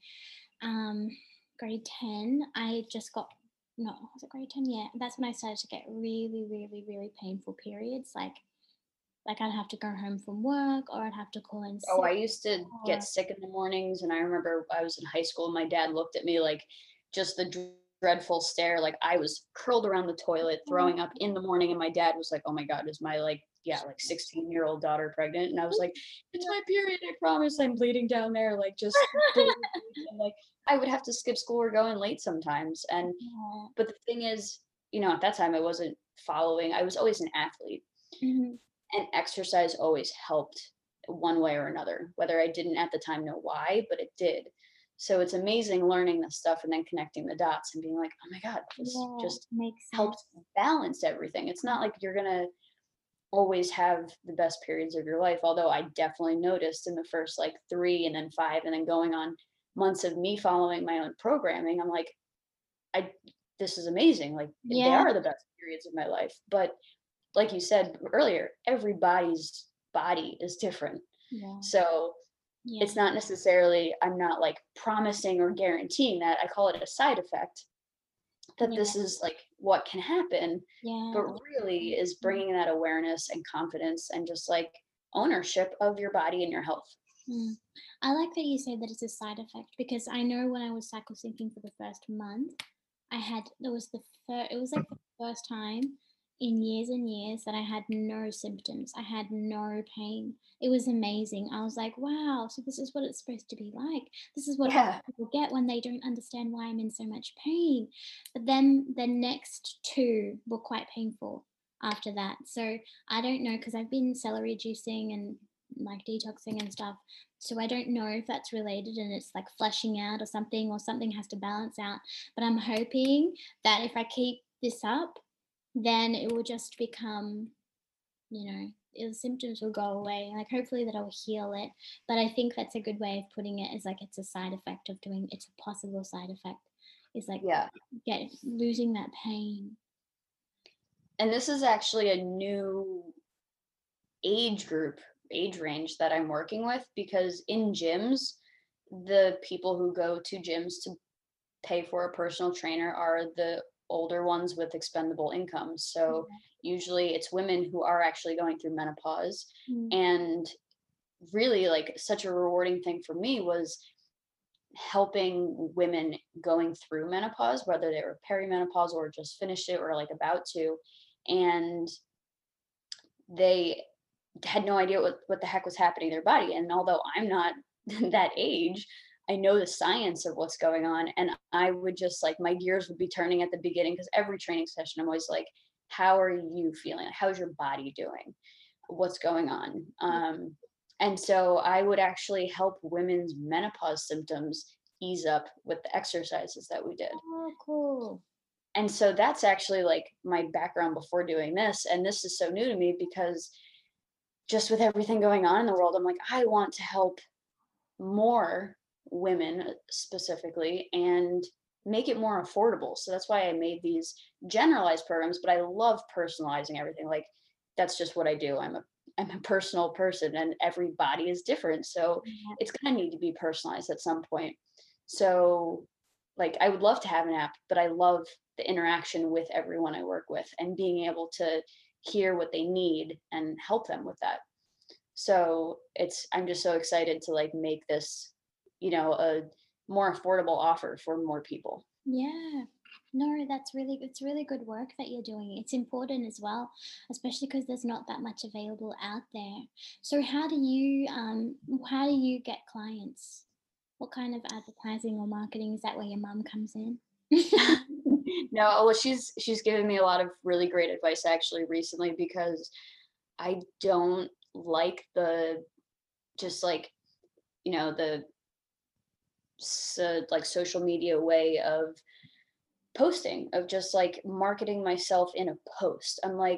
um, grade ten, I just got, no, was it grade ten? Yeah, that's when I started to get really, really, really painful periods. Like, like I'd have to go home from work or I'd have to call in
Oh,
sick
I used to get
or,
sick in the mornings, and I remember I was in high school. My dad looked at me like just the dr- dreadful stare, like I was curled around the toilet, throwing up in the morning, and my dad was like, "Oh my God, is my like yeah like sixteen year old daughter pregnant?" And I was like, "It's my period. I promise. I'm bleeding down there. Like just believe me." And, like I would have to skip school or go in late sometimes. And
yeah.
but the thing is, you know, at that time I wasn't following. I was always an athlete
Mhm.
and exercise always helped one way or another, whether I didn't at the time know why, but it did. So it's amazing learning this stuff and then connecting the dots and being like, oh my God, this
Yeah,
just
makes sense.
helps balance everything. It's not like you're going to always have the best periods of your life. Although I definitely noticed in the first like three and then five and then going on months of me following my own programming, I'm like, I, this is amazing. Like they
Yeah,
are the best periods of my life. But like you said earlier, everybody's body is different.
yeah,
So
yeah,
it's not necessarily, I'm not like promising or guaranteeing that. I call it a side effect that
yeah,
this is like what can happen,
yeah.
but really is bringing that awareness and confidence and just like ownership of your body and your health.
Mm. I like that you say that it's a side effect because I know when I was cycle syncing for the first month, I had there was the first it was like the first time in years and years that I had no symptoms. I had no pain. It was amazing. I was like, wow, so this is what it's supposed to be like. This is what other
Yeah.
people get when they don't understand why I'm in so much pain. But then the next two were quite painful after that. So I don't know because I've been celery juicing and like detoxing and stuff. So I don't know if that's related and it's like flushing out or something or something has to balance out. But I'm hoping that if I keep this up, then it will just become, you know, the symptoms will go away. Like hopefully that I'll heal it. But I think that's a good way of putting it is like it's a side effect of doing it's a possible side effect. Is like
Yeah.
get losing that pain.
And this is actually a new age group, age range that I'm working with because in gyms, the people who go to gyms to pay for a personal trainer are the older ones with expendable income. So usually it's women who are actually going through menopause.
Mm.
And really, like, such a rewarding thing for me was helping women going through menopause, whether they were perimenopause or just finished it or like about to. And they had no idea what, what the heck was happening to their body. And although I'm not that age, I know the science of what's going on. And I would just like, my gears would be turning at the beginning because every training session, I'm always like, how are you feeling? How's your body doing? What's going on? Um, and so I would actually help women's menopause symptoms ease up with the exercises that we did.
Oh, cool.
And so that's actually like my background before doing this. And this is so new to me because just with everything going on in the world, I'm like, I want to help more women specifically and make it more affordable. So that's why I made these generalized programs, but I love personalizing everything. Like that's just what I do. I'm a I'm a personal person and every body is different. So
Yeah.
it's gonna need to be personalized at some point. So like I would love to have an app, but I love the interaction with everyone I work with and being able to hear what they need and help them with that. So it's I'm just so excited to like make this, you know, a more affordable offer for more people.
Yeah. No, that's really it's really good work that you're doing. It's important as well, especially because there's not that much available out there. So how do you um how do you get clients? What kind of advertising or marketing is that where your mum comes in?
No, well she's she's given me a lot of really great advice actually recently because I don't like the just like, you know, the so, like social media way of posting, of just like marketing myself in a post. I'm like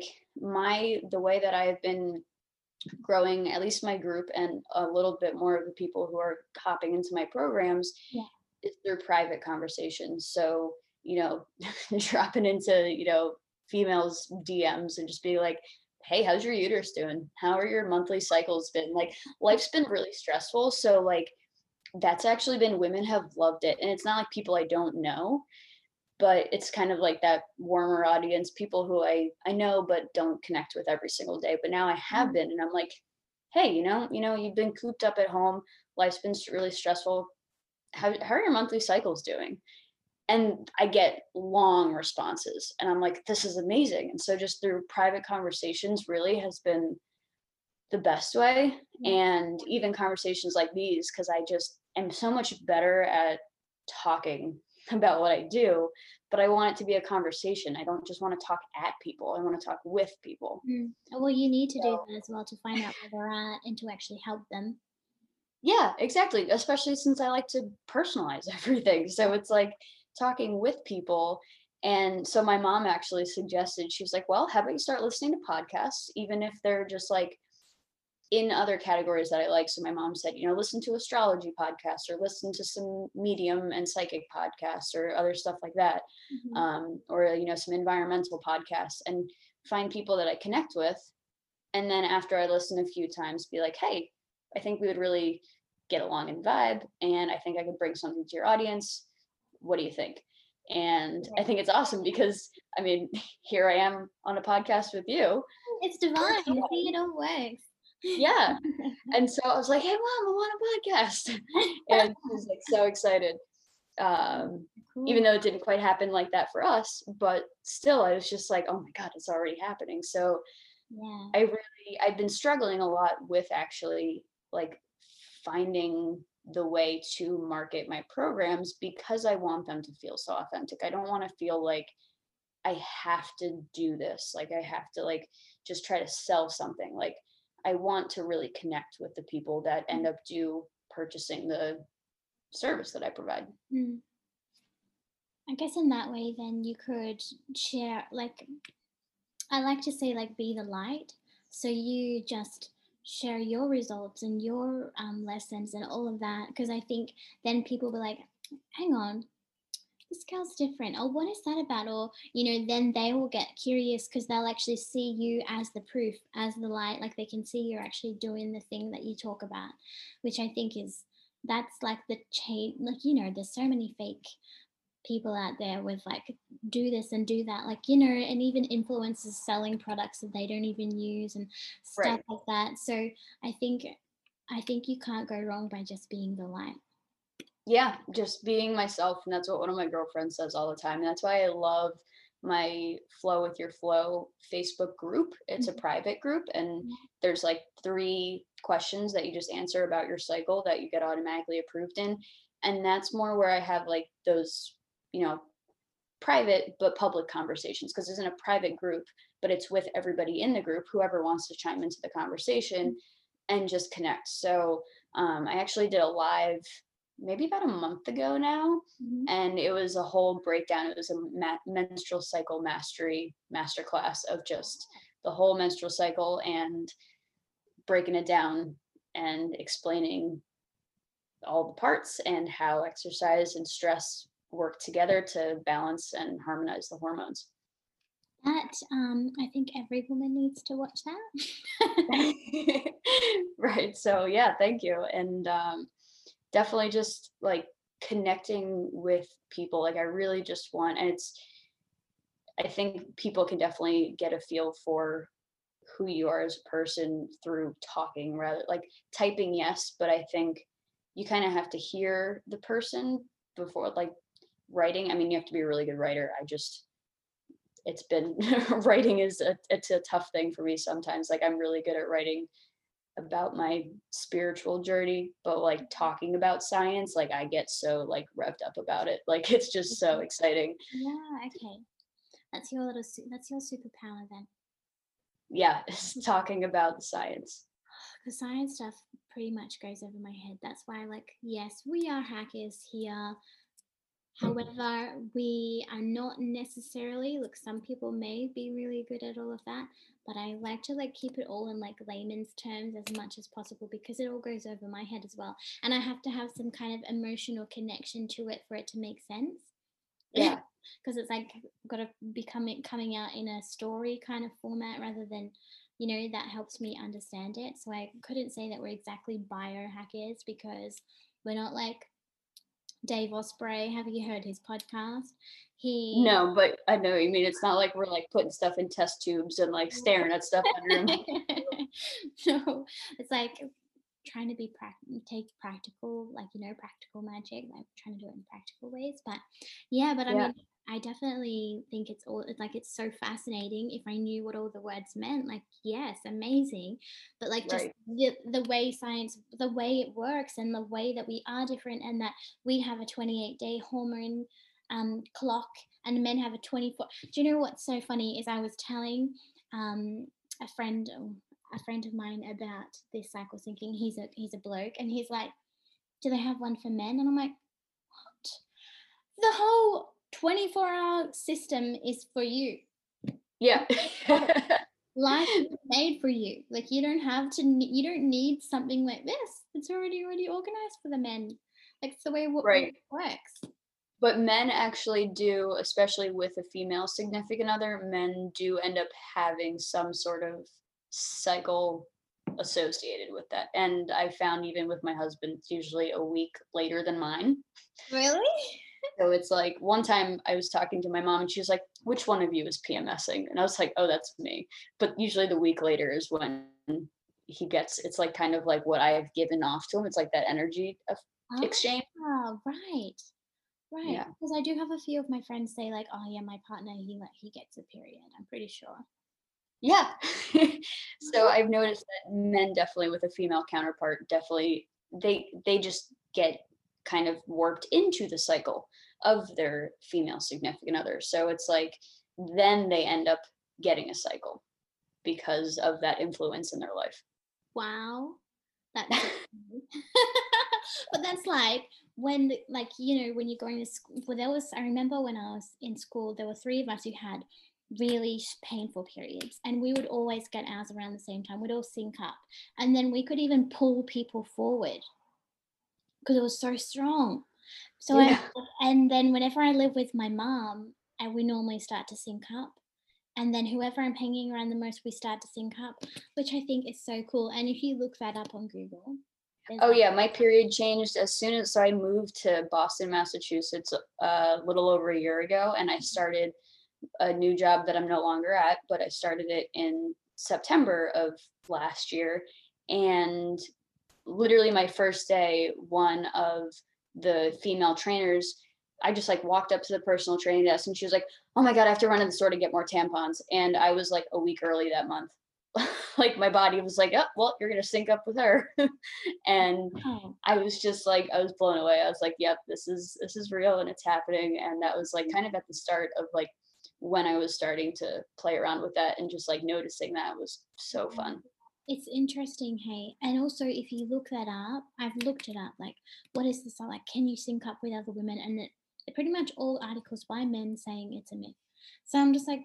my the way that I've been growing at least my group and a little bit more of the people who are hopping into my programs
Yeah.
is through private conversations. So, you know, dropping into, you know, females D Ms and just being like, hey, how's your uterus doing? How are your monthly cycles been? Like life's been really stressful. So like that's actually been women have loved it. And it's not like people I don't know, but it's kind of like that warmer audience, people who I I know but don't connect with every single day. But now I have
Mm.
been, and I'm like, hey, you know, you know, you've been cooped up at home. Life's been s- really stressful. How how are your monthly cycles doing? And I get long responses, and I'm like, this is amazing. And so just through private conversations, really has been the best way.
Yeah.
And even conversations like these, because I just am so much better at talking about what I do, but I want it to be a conversation. I don't just want to talk at people. I want to talk with people.
Mm. Well, you need to do
So
that as well to find out where they're at and to actually help them.
yeah, exactly. Especially since I like to personalize everything. So it's like talking with people. And so my mom actually suggested, she was like, well, how about you start listening to podcasts, even if they're just like in other categories that I like. So my mom said, you know, listen to astrology podcasts or listen to some medium and psychic podcasts or other stuff like that.
Mhm.
Um, or, you know, some environmental podcasts and find people that I connect with. And then after I listen a few times, be like, hey, I think we would really get along and vibe. And I think I could bring something to your audience. What do you think? And I think it's awesome because, I mean, here I am on a podcast with you.
It's divine. See, it all works.
Yeah. And so I was like, hey, mom, I'm on a podcast. And she was like so excited. Um, even
Cool.
though it didn't quite happen like that for us, but still, I was just like, oh my God, it's already happening. So
Yeah.
I really, I've been struggling a lot with actually like finding the way to market my programs because I want them to feel so authentic. I don't want to feel like I have to do this. Like I have to like just try to sell something. Like I want to really connect with the people that end up do purchasing the service that I provide.
Mm. I guess in that way, then you could share, like, I like to say, like, be the light. So you just share your results and your um, lessons and all of that. Because I think then people will be like, hang on, this girl's different. Or what is that about? Or, you know, then they will get curious because they'll actually see you as the proof, as the light. Like they can see you're actually doing the thing that you talk about, which I think is that's like the chain. Like, you know, there's so many fake people out there with like do this and do that, like, you know, and even influencers selling products that they don't even use and stuff
Right.
like that. So I think I think you can't go wrong by just being the light.
Yeah, just being myself. And that's what one of my girlfriends says all the time. And that's why I love my Flow with Your Flow Facebook group. It's a
Mhm.
private group, and there's like three questions that you just answer about your cycle that you get automatically approved in. And that's more where I have like those, you know, private but public conversations because it's in a private group, but it's with everybody in the group, whoever wants to chime into the conversation and just connect. So um, I actually did a live maybe about a month ago now,
Mhm.
and it was a whole breakdown. It was a ma- menstrual cycle mastery masterclass of just the whole menstrual cycle and breaking it down and explaining all the parts and how exercise and stress work together to balance and harmonize the hormones.
That um, I think every woman needs to watch that.
Right. So yeah, thank you. And um, definitely just like connecting with people. Like I really just want, and it's, I think people can definitely get a feel for who you are as a person through talking rather like typing, yes, but I think you kind of have to hear the person before like writing. I mean, you have to be a really good writer. I just it's been writing is a it's a tough thing for me sometimes. Like I'm really good at writing about my spiritual journey, but like talking about science, like I get so like revved up about it. Like it's just so exciting.
Yeah, okay. That's your little su- that's your superpower then.
Yeah, talking about the science.
The science stuff pretty much goes over my head. That's why, like, yes, we are hackers here. However, we are not necessarily, look, some people may be really good at all of that, but I like to like keep it all in like layman's terms as much as possible because it all goes over my head as well. And I have to have some kind of emotional connection to it for it to make sense.
Yeah.
Because it's like got to be coming coming out in a story kind of format rather than, you know, that helps me understand it. So I couldn't say that we're exactly biohackers because we're not like Dave Osprey. Have you heard his podcast? He
No, but I know what you mean. It's not like we're like putting stuff in test tubes and like staring at stuff under a microscope.
no, it's like trying to be prac- take practical, like, you know, practical magic, like trying to do it in practical ways. But yeah, but I
Yeah,
mean, I definitely think it's all it's like it's so fascinating. If I knew what all the words meant, like, yes, amazing. But like just
right.
the, the way science, the way it works, and the way that we are different, and that we have a twenty-eight day hormone um, clock, and men have a twenty-four. Do you know what's so funny is I was telling um, a friend a friend of mine about this cycle syncing. He's a he's a bloke, and he's like, "Do they have one for men?" And I'm like, "What? The whole twenty-four hour system is for you.
Yeah.
Life is made for you. Like you don't have to. You don't need something like this. It's already already organized for the men. Like it's the way what
Right.
works."
But men actually do, especially with a female significant other, men do end up having some sort of cycle associated with that. And I found even with my husband, it's usually a week later than mine.
Really?
So it's like one time I was talking to my mom and she was like, which one of you is PMSing? And I was like, oh, that's me. But usually the week later is when he gets, it's like kind of like what I have given off to him. It's like that energy of exchange.
Ah, right. Right.
Yeah.
Because I do have a few of my friends say like, "Oh yeah, my partner he like he gets a period." I'm pretty sure.
Yeah. So I've noticed that men definitely with a female counterpart definitely they they just get kind of warped into the cycle of their female significant other. So it's like then they end up getting a cycle because of that influence in their life.
Wow. That's so funny. But that's like when the- like you know when you're going to school. Well, there was I remember when I was in school, there were three of us who had really sh- painful periods, and we would always get ours around the same time. We'd all sync up, and then we could even pull people forward because it was so strong. So I
Yeah.
and then whenever I live with my mom, and we normally start to sync up. And then whoever I'm hanging around the most, we start to sync up, which I think is so cool. And if you look that up on Google, there's
Oh
like,
yeah, my period changed as soon as so I moved to Boston, Massachusetts a little over a year ago and I started a new job that I'm no longer at, but I started it in September of last year. And literally my first day, one of the female trainers, I just like walked up to the personal training desk and she was like, oh my God, I have to run to the store to get more tampons. And I was like a week early that month. Like my body was like, oh, well, you're going to sync up with her. And
oh,
I was just like, I was blown away. I was like, yep, this is, this is real and it's happening. And that was like kind of at the start of like when I was starting to play around with that and just like noticing that was so fun.
it's interesting, hey. And also, if you look that up, I've looked it up. Like, what is this? Like, can you sync up with other women? And it, pretty much all articles by men saying it's a myth. So I'm just like,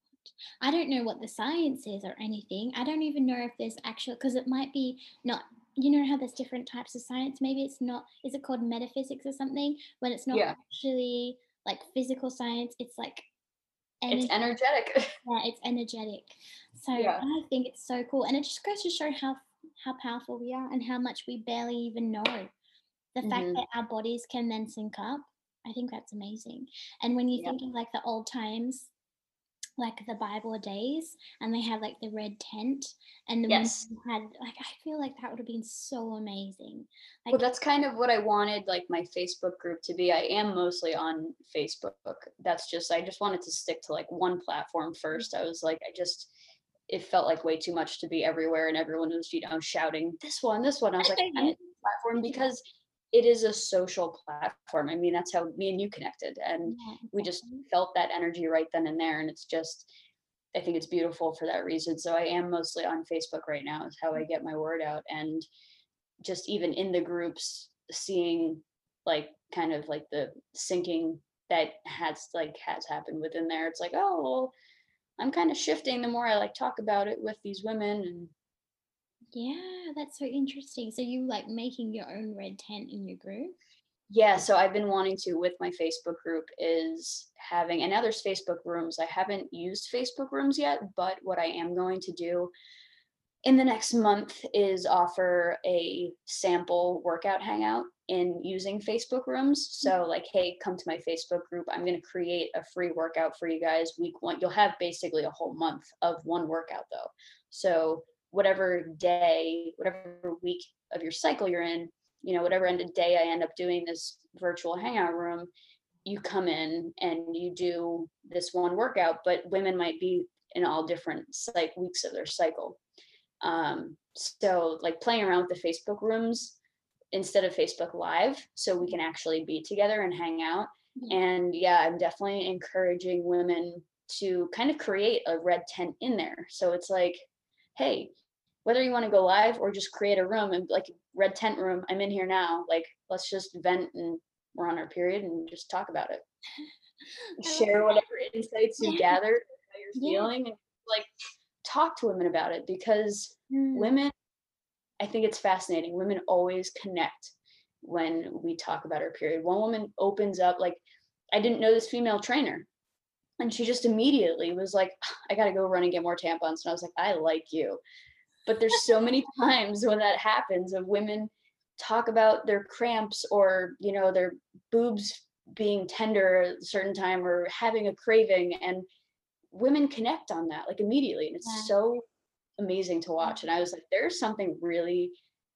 I don't know what the science is or anything. I don't even know if there's actual, because it might be not. you know how there's different types of science? Maybe it's not, is it called metaphysics or something? When it's not
Yeah,
actually like physical science, it's like
it's
energy.
energetic.
Yeah, it's energetic. So
Yeah.
I think it's so cool. And it just goes to show how how powerful we are and how much we barely even know. The fact
Hmm.
that our bodies can then sync up, I think that's amazing. And when you
Yeah.
think of like the old times, like the Bible days, and they had like the red tent, and the women
Yes.
had like, I feel like that would have been so amazing.
Well,
Like,
that's kind of what I wanted, like, my Facebook group to be. I am mostly on Facebook. That's just I just wanted to stick to, like, one platform first. I was like, I just it felt like way too much to be everywhere and everyone was, you know, shouting, "This one, this one." I was like, "I
yeah,
need a platform because it is a social platform." I mean, that's how me and you connected, and
yeah,
we just
exactly.
felt that energy right then and there, and it's just I think it's beautiful for that reason. So I am mostly on Facebook right now is how I get my word out, and just even in the groups seeing like kind of like the sinking that has like has happened within there. It's like, oh well, I'm kind of shifting the more I like talk about it with these women. And
Yeah, that's so interesting. So you like making your own red tent in your group?
yeah, so I've been wanting to with my Facebook group is having, and now there's Facebook rooms. I haven't used Facebook rooms yet, but what I am going to do in the next month is offer a sample workout hangout in using Facebook rooms. So like, hey, come to my Facebook group. I'm going to create a free workout for you guys week one. You'll have basically a whole month of one workout though. So whatever day, whatever week of your cycle you're in, you know, whatever end of day I end up doing this virtual hangout room, you come in and you do this one workout, but women might be in all different like weeks of their cycle. Um, so like playing around with the Facebook rooms instead of Facebook Live, so we can actually be together and hang out.
Yeah.
And yeah, I'm definitely encouraging women to kind of create a red tent in there. So it's like, hey, whether you want to go live or just create a room and like red tent room, I'm in here now. Like, let's just vent and we're on our period and just talk about it.
I love
Share
that.
whatever insights you gathered, how you're
Yeah.
feeling, and like talk to women about it because
Mm.
women I think it's fascinating. Women always connect when we talk about our period. One woman opens up, like, I didn't know this female trainer. And she just immediately was like, I got to go run and get more tampons. And I was like, I like you. But there's so many times when that happens of women talk about their cramps or, you know, their boobs being tender at a certain time or having a craving. And women connect on that like immediately. And it's
Yeah.
so amazing to watch. And I was like, there's something really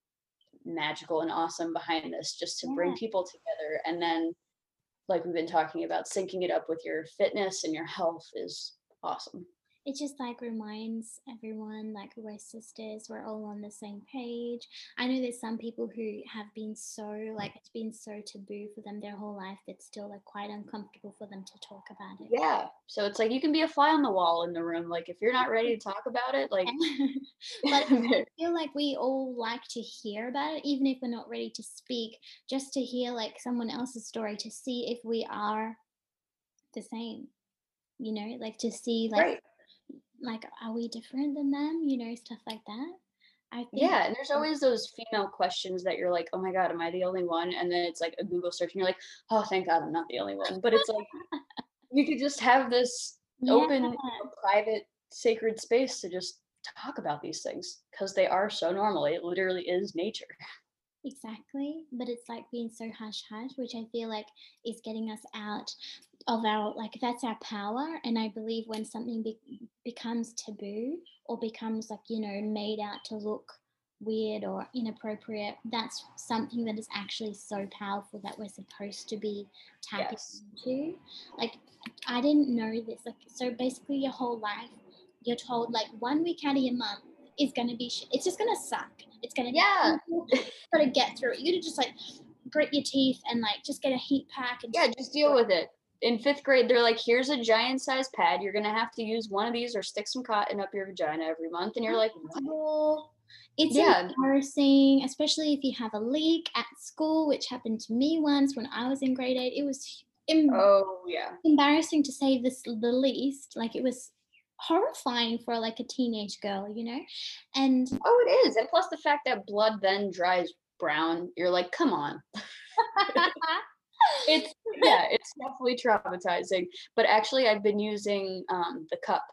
magical and awesome behind this just to bring
Yeah.
people together. And then, like we've been talking about, syncing it up with your fitness and your health is awesome.
It just like reminds everyone like we're sisters, we're all on the same page. I know there's some people who have been so like it's been so taboo for them their whole life that's still like quite uncomfortable for them to talk about it.
Yeah. So it's like you can be a fly on the wall in the room. Like if you're not ready to talk about it, like
But I feel like we all like to hear about it, even if we're not ready to speak, just to hear like someone else's story to see if we are the same, you know, like to see like
right.
like are we different than them, you know, stuff like that. I think
Yeah, and there's always those female questions that you're like, "Oh my god, am I the only one?" And then it's like a Google search, and you're like, "Oh, thank God, I'm not the only one." But it's like you could just have this
yeah,
open, you know, private, sacred space to just talk about these things because they are so normal. It literally is nature.
exactly. But it's like being so hush hush, which I feel like is getting us out of our like that's our power. And I believe when something be- becomes taboo or becomes like you know made out to look weird or inappropriate, that's something that is actually so powerful that we're supposed to be tapping
Yes.
into. Like I didn't know this. Like so, basically, your whole life, you're told like one week out of your month is gonna be shit. It's just gonna suck. It's gonna be
Yeah.
painful. You gotta get through it. You gotta just like grit your teeth and like just get a heat pack and
Yeah,
just
just deal with it. In fifth grade, they're like, "Here's a giant size pad. You're gonna have to use one of these or stick some cotton up your vagina every month." And you're like, "What?"
uncomfortable. It's
Yeah.
embarrassing, especially if you have a leak at school, which happened to me once when I was in grade eight. It was em-
Oh, yeah.
embarrassing to say this the least. Like it was horrifying for like a teenage girl, you know? And
Oh, it is. And plus the fact that blood then dries brown, you're like, come on. It's yeah, it's definitely traumatizing. But actually I've been using um the cup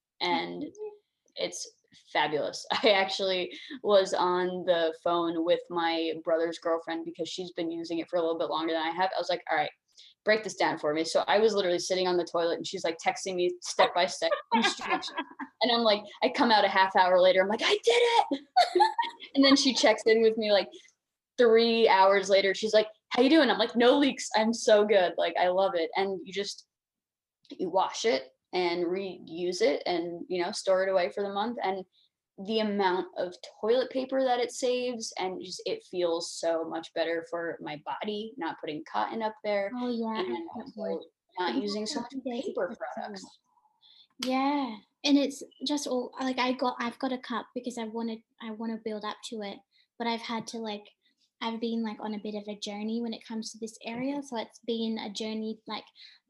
and it's fabulous. I actually was on the phone with my brother's girlfriend because she's been using it for a little bit longer than I have. I was like, all right, break this down for me. So I was literally sitting on the toilet and she's like texting me step by step instructions. And I'm like, I come out a half hour later, I'm like, I did it. And then she checks in with me like three hours later. She's like, how you doing? I'm like, no leaks. I'm so good. Like, I love it. And you just, you wash it and reuse it and, you know, store it away for the month. And the amount of toilet paper that it saves and just it feels so much better for my body, not putting cotton up there
oh yeah,
and
that would.
also not
But
using so much
nowadays it's
paper
just so
products.
much. Yeah, and it's just all like I got I've got a cup because I wanted I want to build up to it, but I've had to like I've been like on a bit of a journey when it comes to this area. So it's been a journey like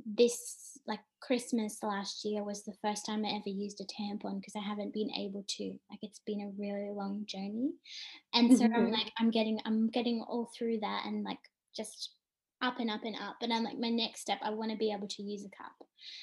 this like Christmas last year was the first time I ever used a tampon because I haven't been able to. Like it's been a really long journey. And so I'm like I'm getting I'm getting all through that and like just up and up and up. And I'm like my next step I want to be able to use a cup.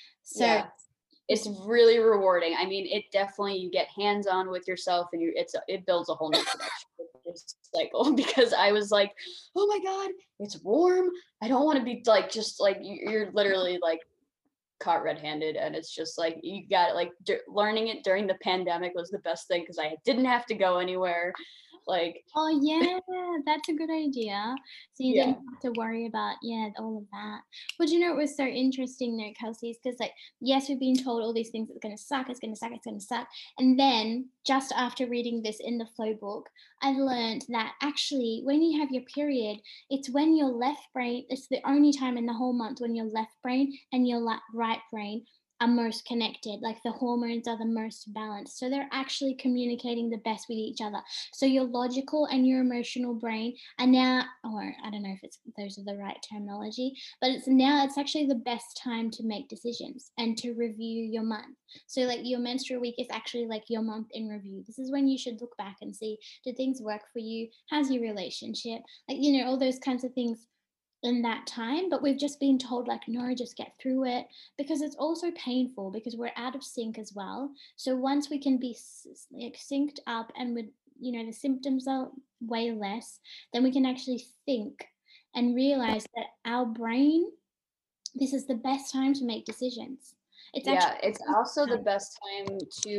So
Yeah. It's really rewarding. I mean, it definitely you get hands on with yourself, and you it's it builds a whole new connection with this cycle. Because I was like, oh my god, it's warm. I don't want to be like just like you- you're literally like caught red-handed, and it's just like you got like d- learning it during the pandemic was the best thing because I didn't have to go anywhere. Like
oh yeah, that's a good idea. So you
yeah,
didn't have to worry about yeah all of that. But you know it was so interesting though, Kelsey, is because like yes, we've been told all these things. It's gonna suck. It's gonna suck. It's gonna suck. And then just after reading this in the flow book, I learned that actually when you have your period, it's when your left brain. It's the only time in the whole month when your left brain and your la- right brain are most connected. Like the hormones are the most balanced. So they're actually communicating the best with each other. So your logical and your emotional brain are now, or I don't know if it's those are the right terminology, but it's now it's actually the best time to make decisions and to review your month. So like your menstrual week is actually like your month in review. This is when you should look back and see, did things work for you? How's your relationship? Like, you know, all those kinds of things in that time, but we've just been told like no, just get through it, because it's also painful because we're out of sync as well. So once we can be like synced up and with, you know, the symptoms are way less, then we can actually think and realize that our brain, this is the best time to make decisions. It's actually
yeah. It's also the best time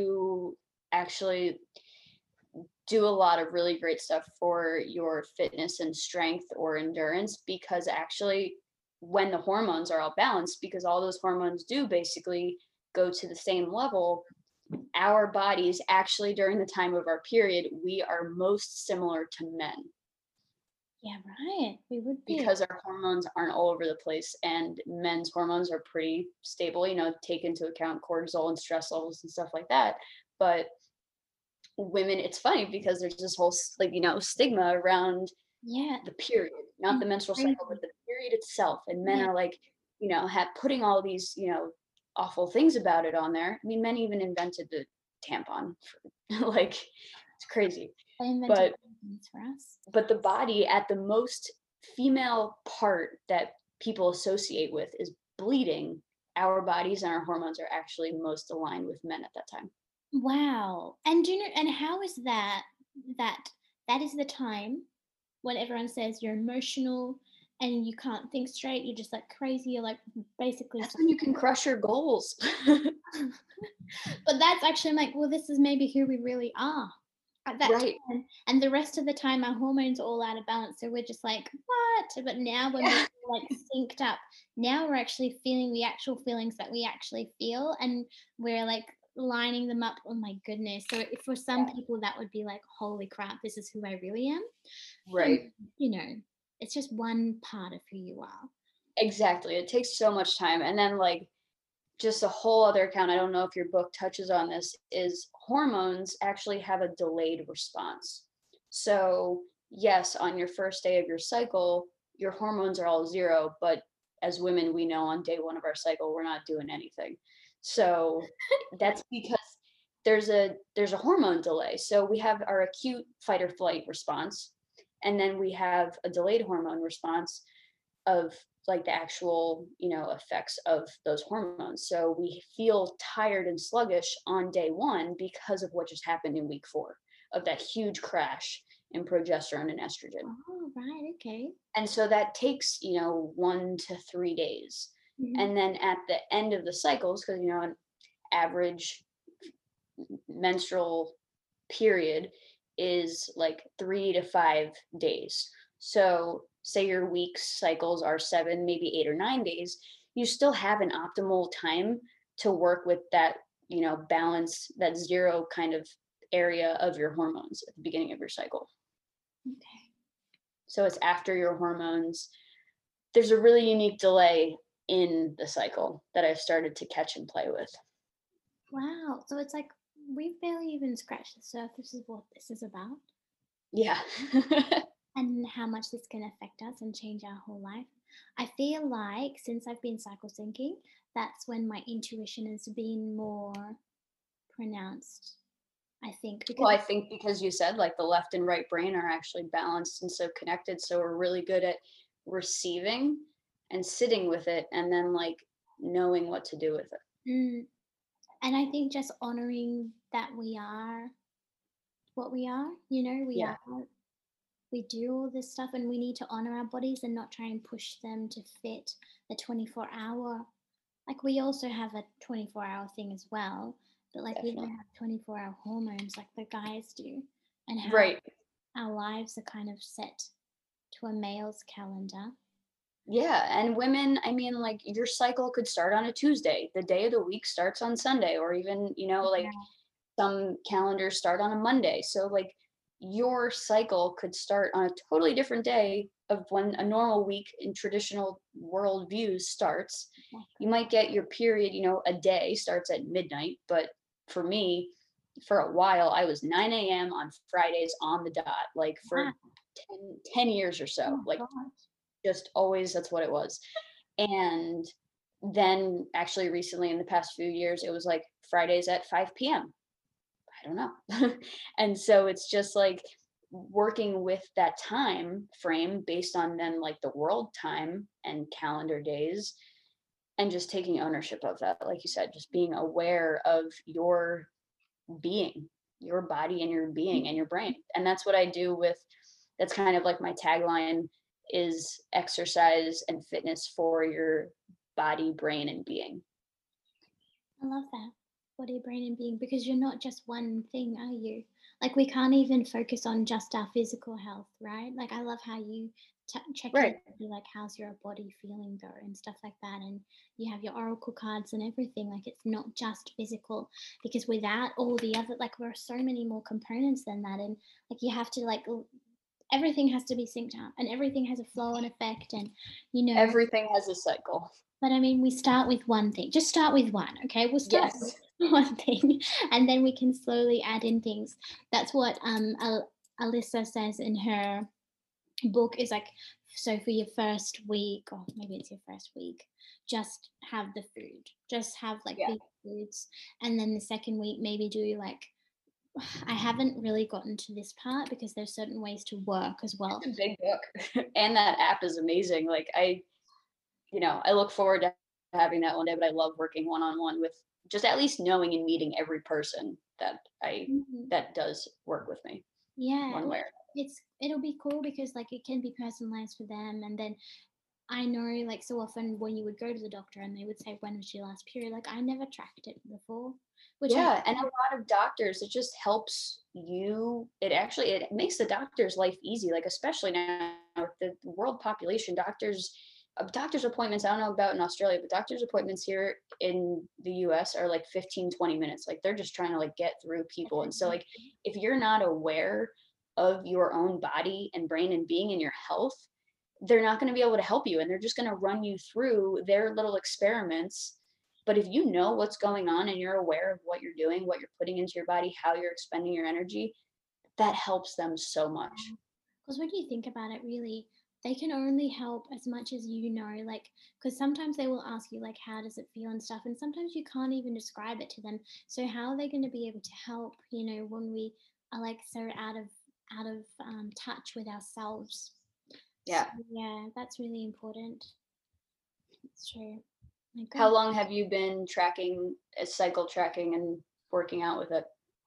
to actually do a lot of really great stuff for your fitness and strength or endurance because actually when the hormones are all balanced because all those hormones do basically go to the same level, our bodies actually during the time of our period we are most similar to men
yeah, right, we would be.
because our hormones aren't all over the place and men's hormones are pretty stable, you know, take into account cortisol and stress levels and stuff like that. But women, it's funny because there's this whole like you know stigma around
Yeah,
the period, not the menstrual
crazy.
cycle, but the period itself. And men
Yeah,
are like, you know, have putting all these, you know, awful things about it on there. I mean, men even invented the tampon. For, like, it's crazy.
they invented
But
things for us.
but the body at the most female part that people associate with is bleeding. Our bodies and our hormones are actually most aligned with men at that time.
Wow. And do you know, and how is that that that is the time when everyone says you're emotional and you can't think straight, you're just like crazy, you're like basically
That's when you can crush your goals.
but that's actually like, well, this is maybe who we really are at that
Right.
time. And the rest of the time our hormones are all out of balance. So we're just like, what? But now when
Yeah.
we're like synced up, now we're actually feeling the actual feelings that we actually feel and we're like lining them up. Oh my goodness. So if for some people that would be like, holy crap, this is who I really am.
Right.
Um, you know, it's just one part of who you are.
Exactly. It takes so much time. And then like just a whole other account, I don't know if your book touches on this, is hormones actually have a delayed response. So yes, on your first day of your cycle, your hormones are all zero, but as women, we know on day one of our cycle, we're not doing anything. So that's because there's a there's a hormone delay. So we have our acute fight or flight response, and then we have a delayed hormone response of like the actual, you know, effects of those hormones. So we feel tired and sluggish on day one because of what just happened in week four of that huge crash in progesterone and estrogen.
Oh, right. Okay.
And so that takes, you know, one to three days.
Hmm.
And then at the end of the cycles, because, you know, an average menstrual period is like three to five days. So, say your week cycles are seven, maybe eight or nine days, you still have an optimal time to work with that, you know, balance, that zero kind of area of your hormones at the beginning of your cycle.
Okay.
So, it's after your hormones. There's a really unique delay in the cycle that I've started to catch and play with.
Wow. So it's like we've barely even scratched the surface of what this is about
Yeah.
and how much this can affect us and change our whole life. I feel like since I've been cycle syncing, that's when my intuition has been more pronounced. I think because
Well, I think because you said like the left and right brain are actually balanced and so connected. So we're really good at receiving and sitting with it and then like knowing what to do with it.
mm, and I think just honoring that we are what we are, you know, we
Yeah.
are we do all this stuff and we need to honor our bodies and not try and push them to fit the twenty-four hour. Like we also have a twenty-four hour thing as well, but like we don't
Definitely.
have twenty-four hour hormones like the guys do, and how
Right.
our lives are kind of set to a male's calendar.
Yeah. And women, I mean, like your cycle could start on a Tuesday. The day of the week starts on Sunday, or even, you know, like
Yeah.
some calendars start on a Monday. So like your cycle could start on a totally different day of when a normal week in traditional world views starts. You
Exactly.
might get your period, you know, a day starts at midnight, but for me, for a while, I was nine a m on Fridays on the dot, like
Wow.
for ten, ten years or
Oh
so,
my
like
gosh.
just always that's what it was. And then actually recently in the past few years, it was like Fridays at five p m. I don't know. And so it's just like working with that time frame based on then like the world time and calendar days and just taking ownership of that. Like you said, just being aware of your being, your body and your being and your brain. And that's what I do with that's kind of like my tagline is exercise and fitness for your body, brain, and being.
I love that. Body, brain, and being, because you're not just one thing, are you? Like, we can't even focus on just our physical health, right? Like, I love how you t- check in,
Right.
be like, how's your body feeling though, and stuff like that. And you have your oracle cards and everything. Like, it's not just physical, because without all the other, like, there are so many more components than that. And like, you have to, like, l- everything has to be synced up and everything has a flow and effect. And, you know,
Everything has a cycle.
but I mean, we start with one thing. Just start with one, okay? We'll start with
Yes.
one thing, and then we can slowly add in things. That's what um Al- Alyssa says in her book is like, so for your first week, or maybe it's your first week, just have the food. Just have like
Yeah.
big foods, and then the second week maybe do like I haven't really gotten to this part because there's certain ways to work as well.
It's a big book. And that app is amazing. Like I, you know, I look forward to having that one day, but I love working one on one with just at least knowing and meeting every person that I
Mhm.
that does work with me
Yeah,
one
well,
way or
it's it'll be cool because like it can be personalized for them, and then I know like so often when you would go to the doctor and they would say when was your last period, like I never tracked it before, which I
yeah, and a lot of doctors, it just helps you. It actually it makes the doctor's life easy, like especially now with the world population, doctors uh, doctor's appointments, I don't know about in Australia, but doctor's appointments here in the U S are like fifteen, twenty minutes. Like they're just trying to like get through people. And so like if you're not aware of your own body and brain and being in your health, they're not going to be able to help you and they're just going to run you through their little experiments. But if you know what's going on and you're aware of what you're doing, what you're putting into your body, how you're expending your energy, that helps them so much.
because when you think about it, really, they can only help as much as you know, like, because sometimes they will ask you like how does it feel and stuff, and sometimes you can't even describe it to them. So how are they going to be able to help, you know, when we are like so out of out of um, touch with ourselves? So,
Yeah.
yeah, that's really important. It's true. My
How
God.
long have you been tracking, uh, cycle tracking and working out with it?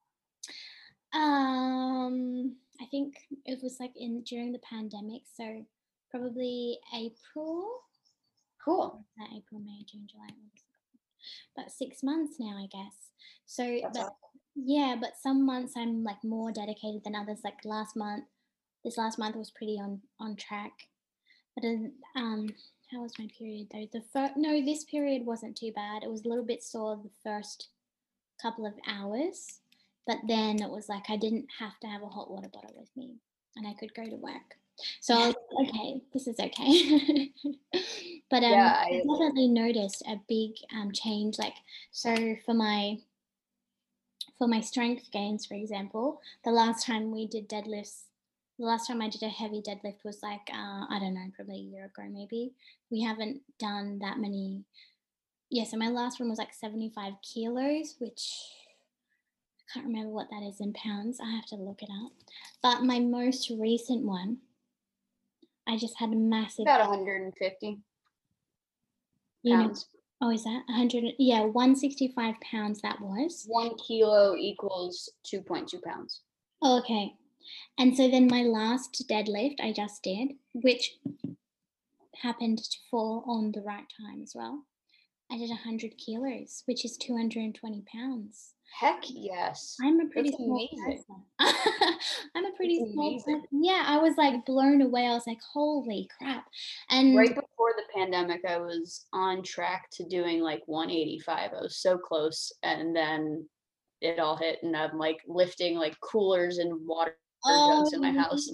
Um, I think it was like in during the pandemic, so probably April.
Cool.
uh, April, May, June, July, August. About six months now, I guess. So,
That's
but
awesome.
yeah, but some months I'm like more dedicated than others. Like last month, this last month was pretty on on track. But then, um, how was my period though? The first, no, this period wasn't too bad. It was a little bit sore the first couple of hours, but then it was like I didn't have to have a hot water bottle with me, and I could go to work. So I was like, okay, this is okay. But um,
Yeah,
I
I
definitely noticed a big um change. Like so for my for my strength gains, for example, the last time we did deadlifts, the last time I did a heavy deadlift was like uh, I don't know, probably a year ago maybe. We haven't done that many. Yeah, so my last one was like seventy-five kilos, which I can't remember what that is in pounds. I have to look it up. But my most recent one, I just had a massive,
about one hundred fifty
you know,
pounds.
oh, is that one hundred? Yeah, one hundred sixty-five pounds that was.
One kilo equals two point two pounds.
Oh, okay. And so then my last deadlift I just did, which happened to fall on the right time as well. I did one hundred kilos, which is two hundred twenty pounds.
Heck yes.
I'm a pretty
That's
small
amazing.
person. I'm a
That's
pretty small
amazing.
person. Yeah, I was like blown away. I was like, holy crap. And
Right before the pandemic, I was on track to doing like one eighty-five. I was so close. And then it all hit, and I'm like lifting like coolers and water jugs in my
oh,
house.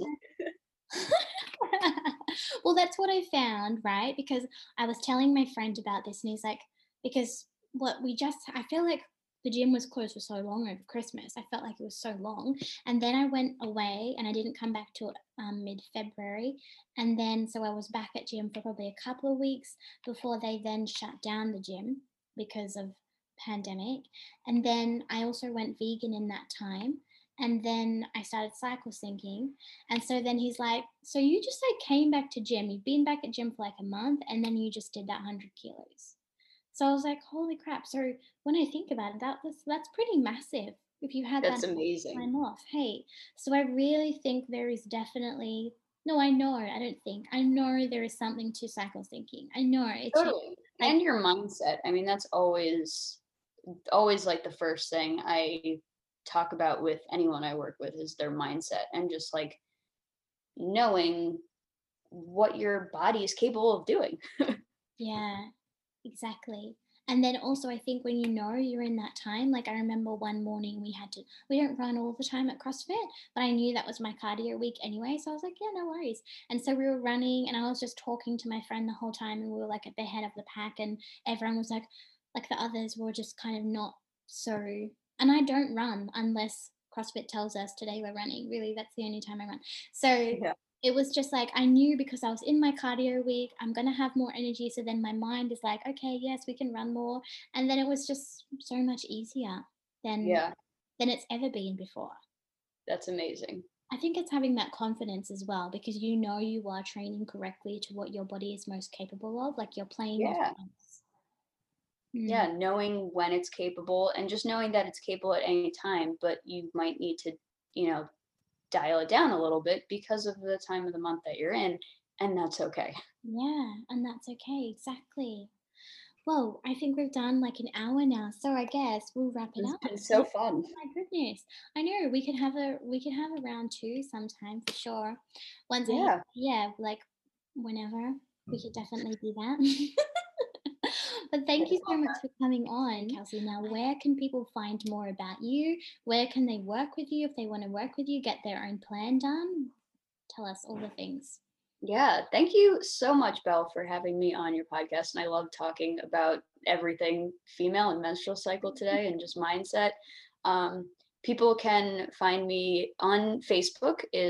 well, that's what I found, right? Because I was telling my friend about this, and he's like, because what we just, I feel like the gym was closed for so long over Christmas. I felt like it was so long. And then I went away and I didn't come back till um, mid February. And then, so I was back at gym for probably a couple of weeks before they then shut down the gym because of pandemic. And then I also went vegan in that time. And then I started cycle syncing. And so then he's like, so you just like came back to gym. You've been back at gym for like a month and then you just did that one hundred kilos. So I was like, holy crap. So when I think about it, that was, that's pretty massive if you had that
That's amazing.
time off. Hey, so I really think there is definitely, no, I know, I don't think, I know there is something to cycle syncing. I know it's just
Totally.
like,
And your mindset. I mean, that's always always like the first thing I talk about with anyone I work with is their mindset, and just like knowing what your body is capable of doing.
yeah, exactly. And then also, I think when you know you're in that time, like I remember one morning we had to, we don't run all the time at CrossFit, but I knew that was my cardio week anyway. So I was like, yeah, no worries. And so we were running and I was just talking to my friend the whole time and we were like at the head of the pack and everyone was like, like the others were just kind of not so, and I don't run unless CrossFit tells us today we're running. Really, that's the only time I run. So
Yeah.
it was just like I knew because I was in my cardio week, I'm gonna have more energy. So then my mind is like, okay, yes, we can run more. And then it was just so much easier than
Yeah,
than it's ever been before.
that's amazing.
I think it's having that confidence as well because you know you are training correctly to what your body is most capable of. Like you're playing your
Yeah.
strengths. Mm,
Yeah, knowing when it's capable and just knowing that it's capable at any time, but you might need to, you know, dial it down a little bit because of the time of the month that you're in, and that's okay.
yeah, and that's okay, exactly. Well, I think we've done like an hour now, so I guess we'll wrap it
It's
up.
been so
Yeah.
fun.
Oh my goodness. I know we could have a we could have a round two sometime for sure. Once I
Yeah.
yeah, like whenever we could definitely do that. But thank you so much for coming on, Kelsey. Now, where can people find more about you? Where can they work with you if they want to work with you, get their own plan done? Tell us all the things.
Yeah, thank you so much, Belle, for having me on your podcast. And I love talking about everything female and menstrual cycle today and just mindset. Um, people can find me on Facebook is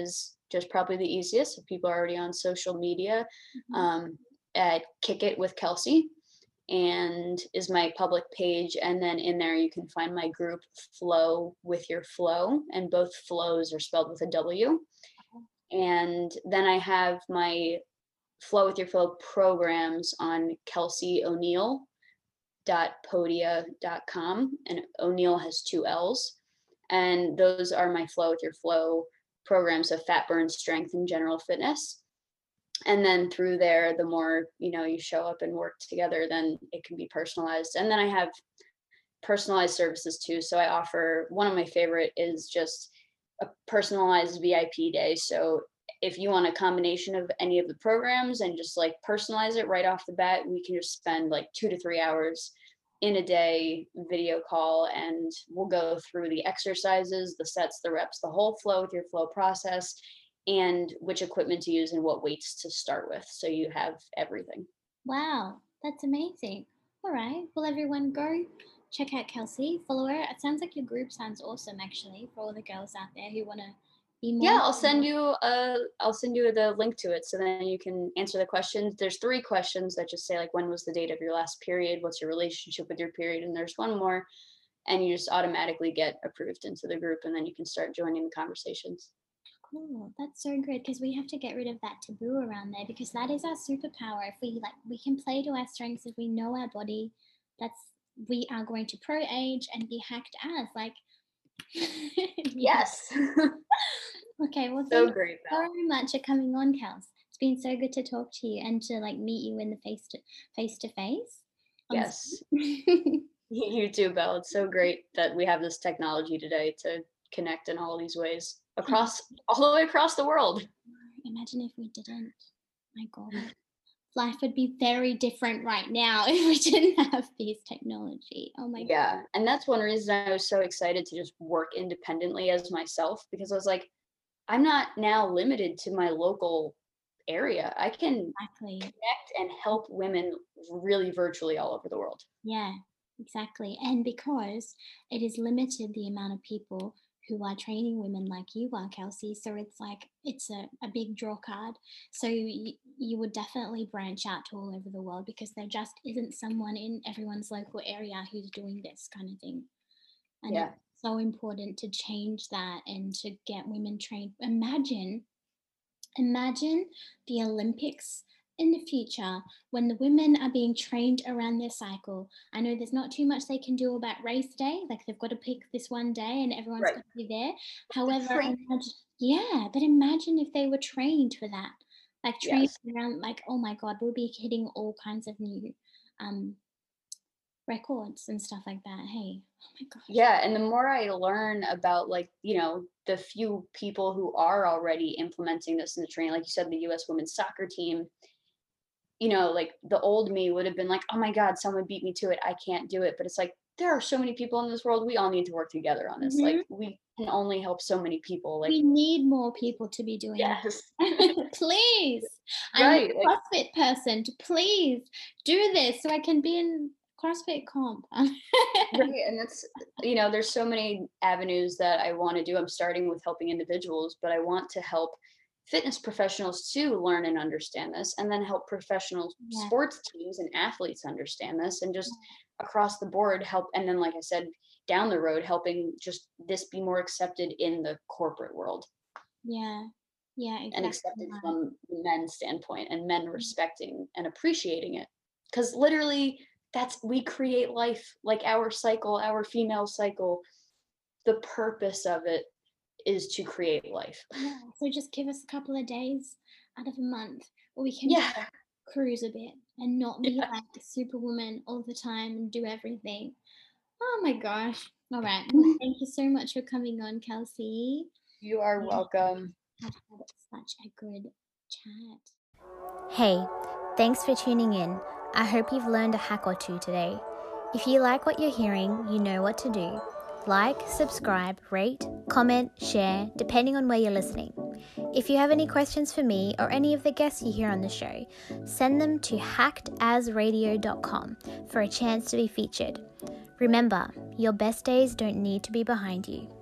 just probably the easiest if people are already on social media,
Mhm.
um, at Kick It with Kelsey, and is my public page. And then in there you can find my group Flow with Your Flow, and both flows are spelled with a W. And then I have my Flow with Your Flow programs on Kelsey O'Neill dot podia dot com, and O'Neill has two L's. And those are my Flow with Your Flow programs of fat burn, strength, and general fitness. And then through there, the more, you know, you show up and work together, then it can be personalized. And then I have personalized services too. So I offer, one of my favorite is just a personalized V I P day. So if you want a combination of any of the programs and just like personalize it right off the bat, we can just spend like two to three hours in a day video call, and we'll go through the exercises, the sets, the reps, the whole Flow with Your Flow process, and which equipment to use and what weights to start with. So you have everything.
Wow, that's amazing. All right. Well, everyone, go check out Kelsey, follow her. It sounds like your group sounds awesome, actually, for all the girls out there who want to be more.
Yeah, I'll send you a, I'll send you the link to it, so then you can answer the questions. There's three questions that just say like, when was the date of your last period? What's your relationship with your period? And there's one more, and you just automatically get approved into the group, and then you can start joining the conversations.
Cool. That's so good, because we have to get rid of that taboo around there, because that is our superpower. If we like, we can play to our strengths. If we know our body, that's, we are going to pro age and be hacked as like.
Yes.
Okay. Well,
So
thank
great.
you so much for coming on, Kels. It's been so good to talk to you and to like meet you in the face to face to face.
Yes. You too, Belle. It's so great that we have this technology today to connect in all these ways across all the way across the world.
Imagine if we didn't. My God. Life would be very different right now if we didn't have these technology. Oh my God.
Yeah. And that's one reason I was so excited to just work independently as myself, because I was like, I'm not now limited to my local area. I can
Exactly.
connect and help women really virtually all over the world.
Yeah, exactly. And because it is limited the amount of people who are training women like you are, Kelsey. So it's like, it's a, a big draw card. So you, you would definitely branch out to all over the world, because there just isn't someone in everyone's local area who's doing this kind of thing. And
Yeah.
it's so important to change that and to get women trained. Imagine, imagine the Olympics in the future when the women are being trained around their cycle. I know there's not too much they can do about race day, like they've got to pick this one day and everyone's
Right.
got to be there. However, imagine, yeah, but imagine if they were trained for that, like trained
Yes.
around, like, oh my God, we'll be hitting all kinds of new um, records and stuff like that. Hey, oh my gosh.
Yeah. And the more I learn about, like, you know, the few people who are already implementing this in the training, like you said, the U S women's soccer team, you know, like the old me would have been like, oh my God, someone beat me to it, I can't do it. But it's like, there are so many people in this world. We all need to work together on this.
Mhm.
Like, we can only help so many people. Like,
We need more people to be doing
yes.
it. Please. I'm
Right.
a
Like,
CrossFit person. To please do this so I can be in CrossFit comp.
right. And that's, you know, there's so many avenues that I want to do. I'm starting with helping individuals, but I want to help fitness professionals to learn and understand this, and then help professional
Yeah.
sports teams and athletes understand this, and just across the board help. And then, like I said, down the road, helping just this be more accepted in the corporate world.
Yeah. Yeah, exactly.
And accepted from the men's standpoint, and men respecting and appreciating it. Because literally, that's, we create life, like our cycle, our female cycle. The purpose of it is to create life.
Yeah. So just give us a couple of days out of a month where we can
Yeah.
just cruise a bit and not be
Yeah.
like a superwoman all the time and do everything. Oh my gosh. All right. Well, thank you so much for coming on, Kelsey.
You are welcome.
I've had such a good chat.
Hey, thanks for tuning in. I hope you've learned a hack or two today. If you like what you're hearing, you know what to do. Like, subscribe, rate, comment, share, depending on where you're listening. If you have any questions for me or any of the guests you hear on the show, send them to hacked as radio dot com for a chance to be featured. Remember, your best days don't need to be behind you.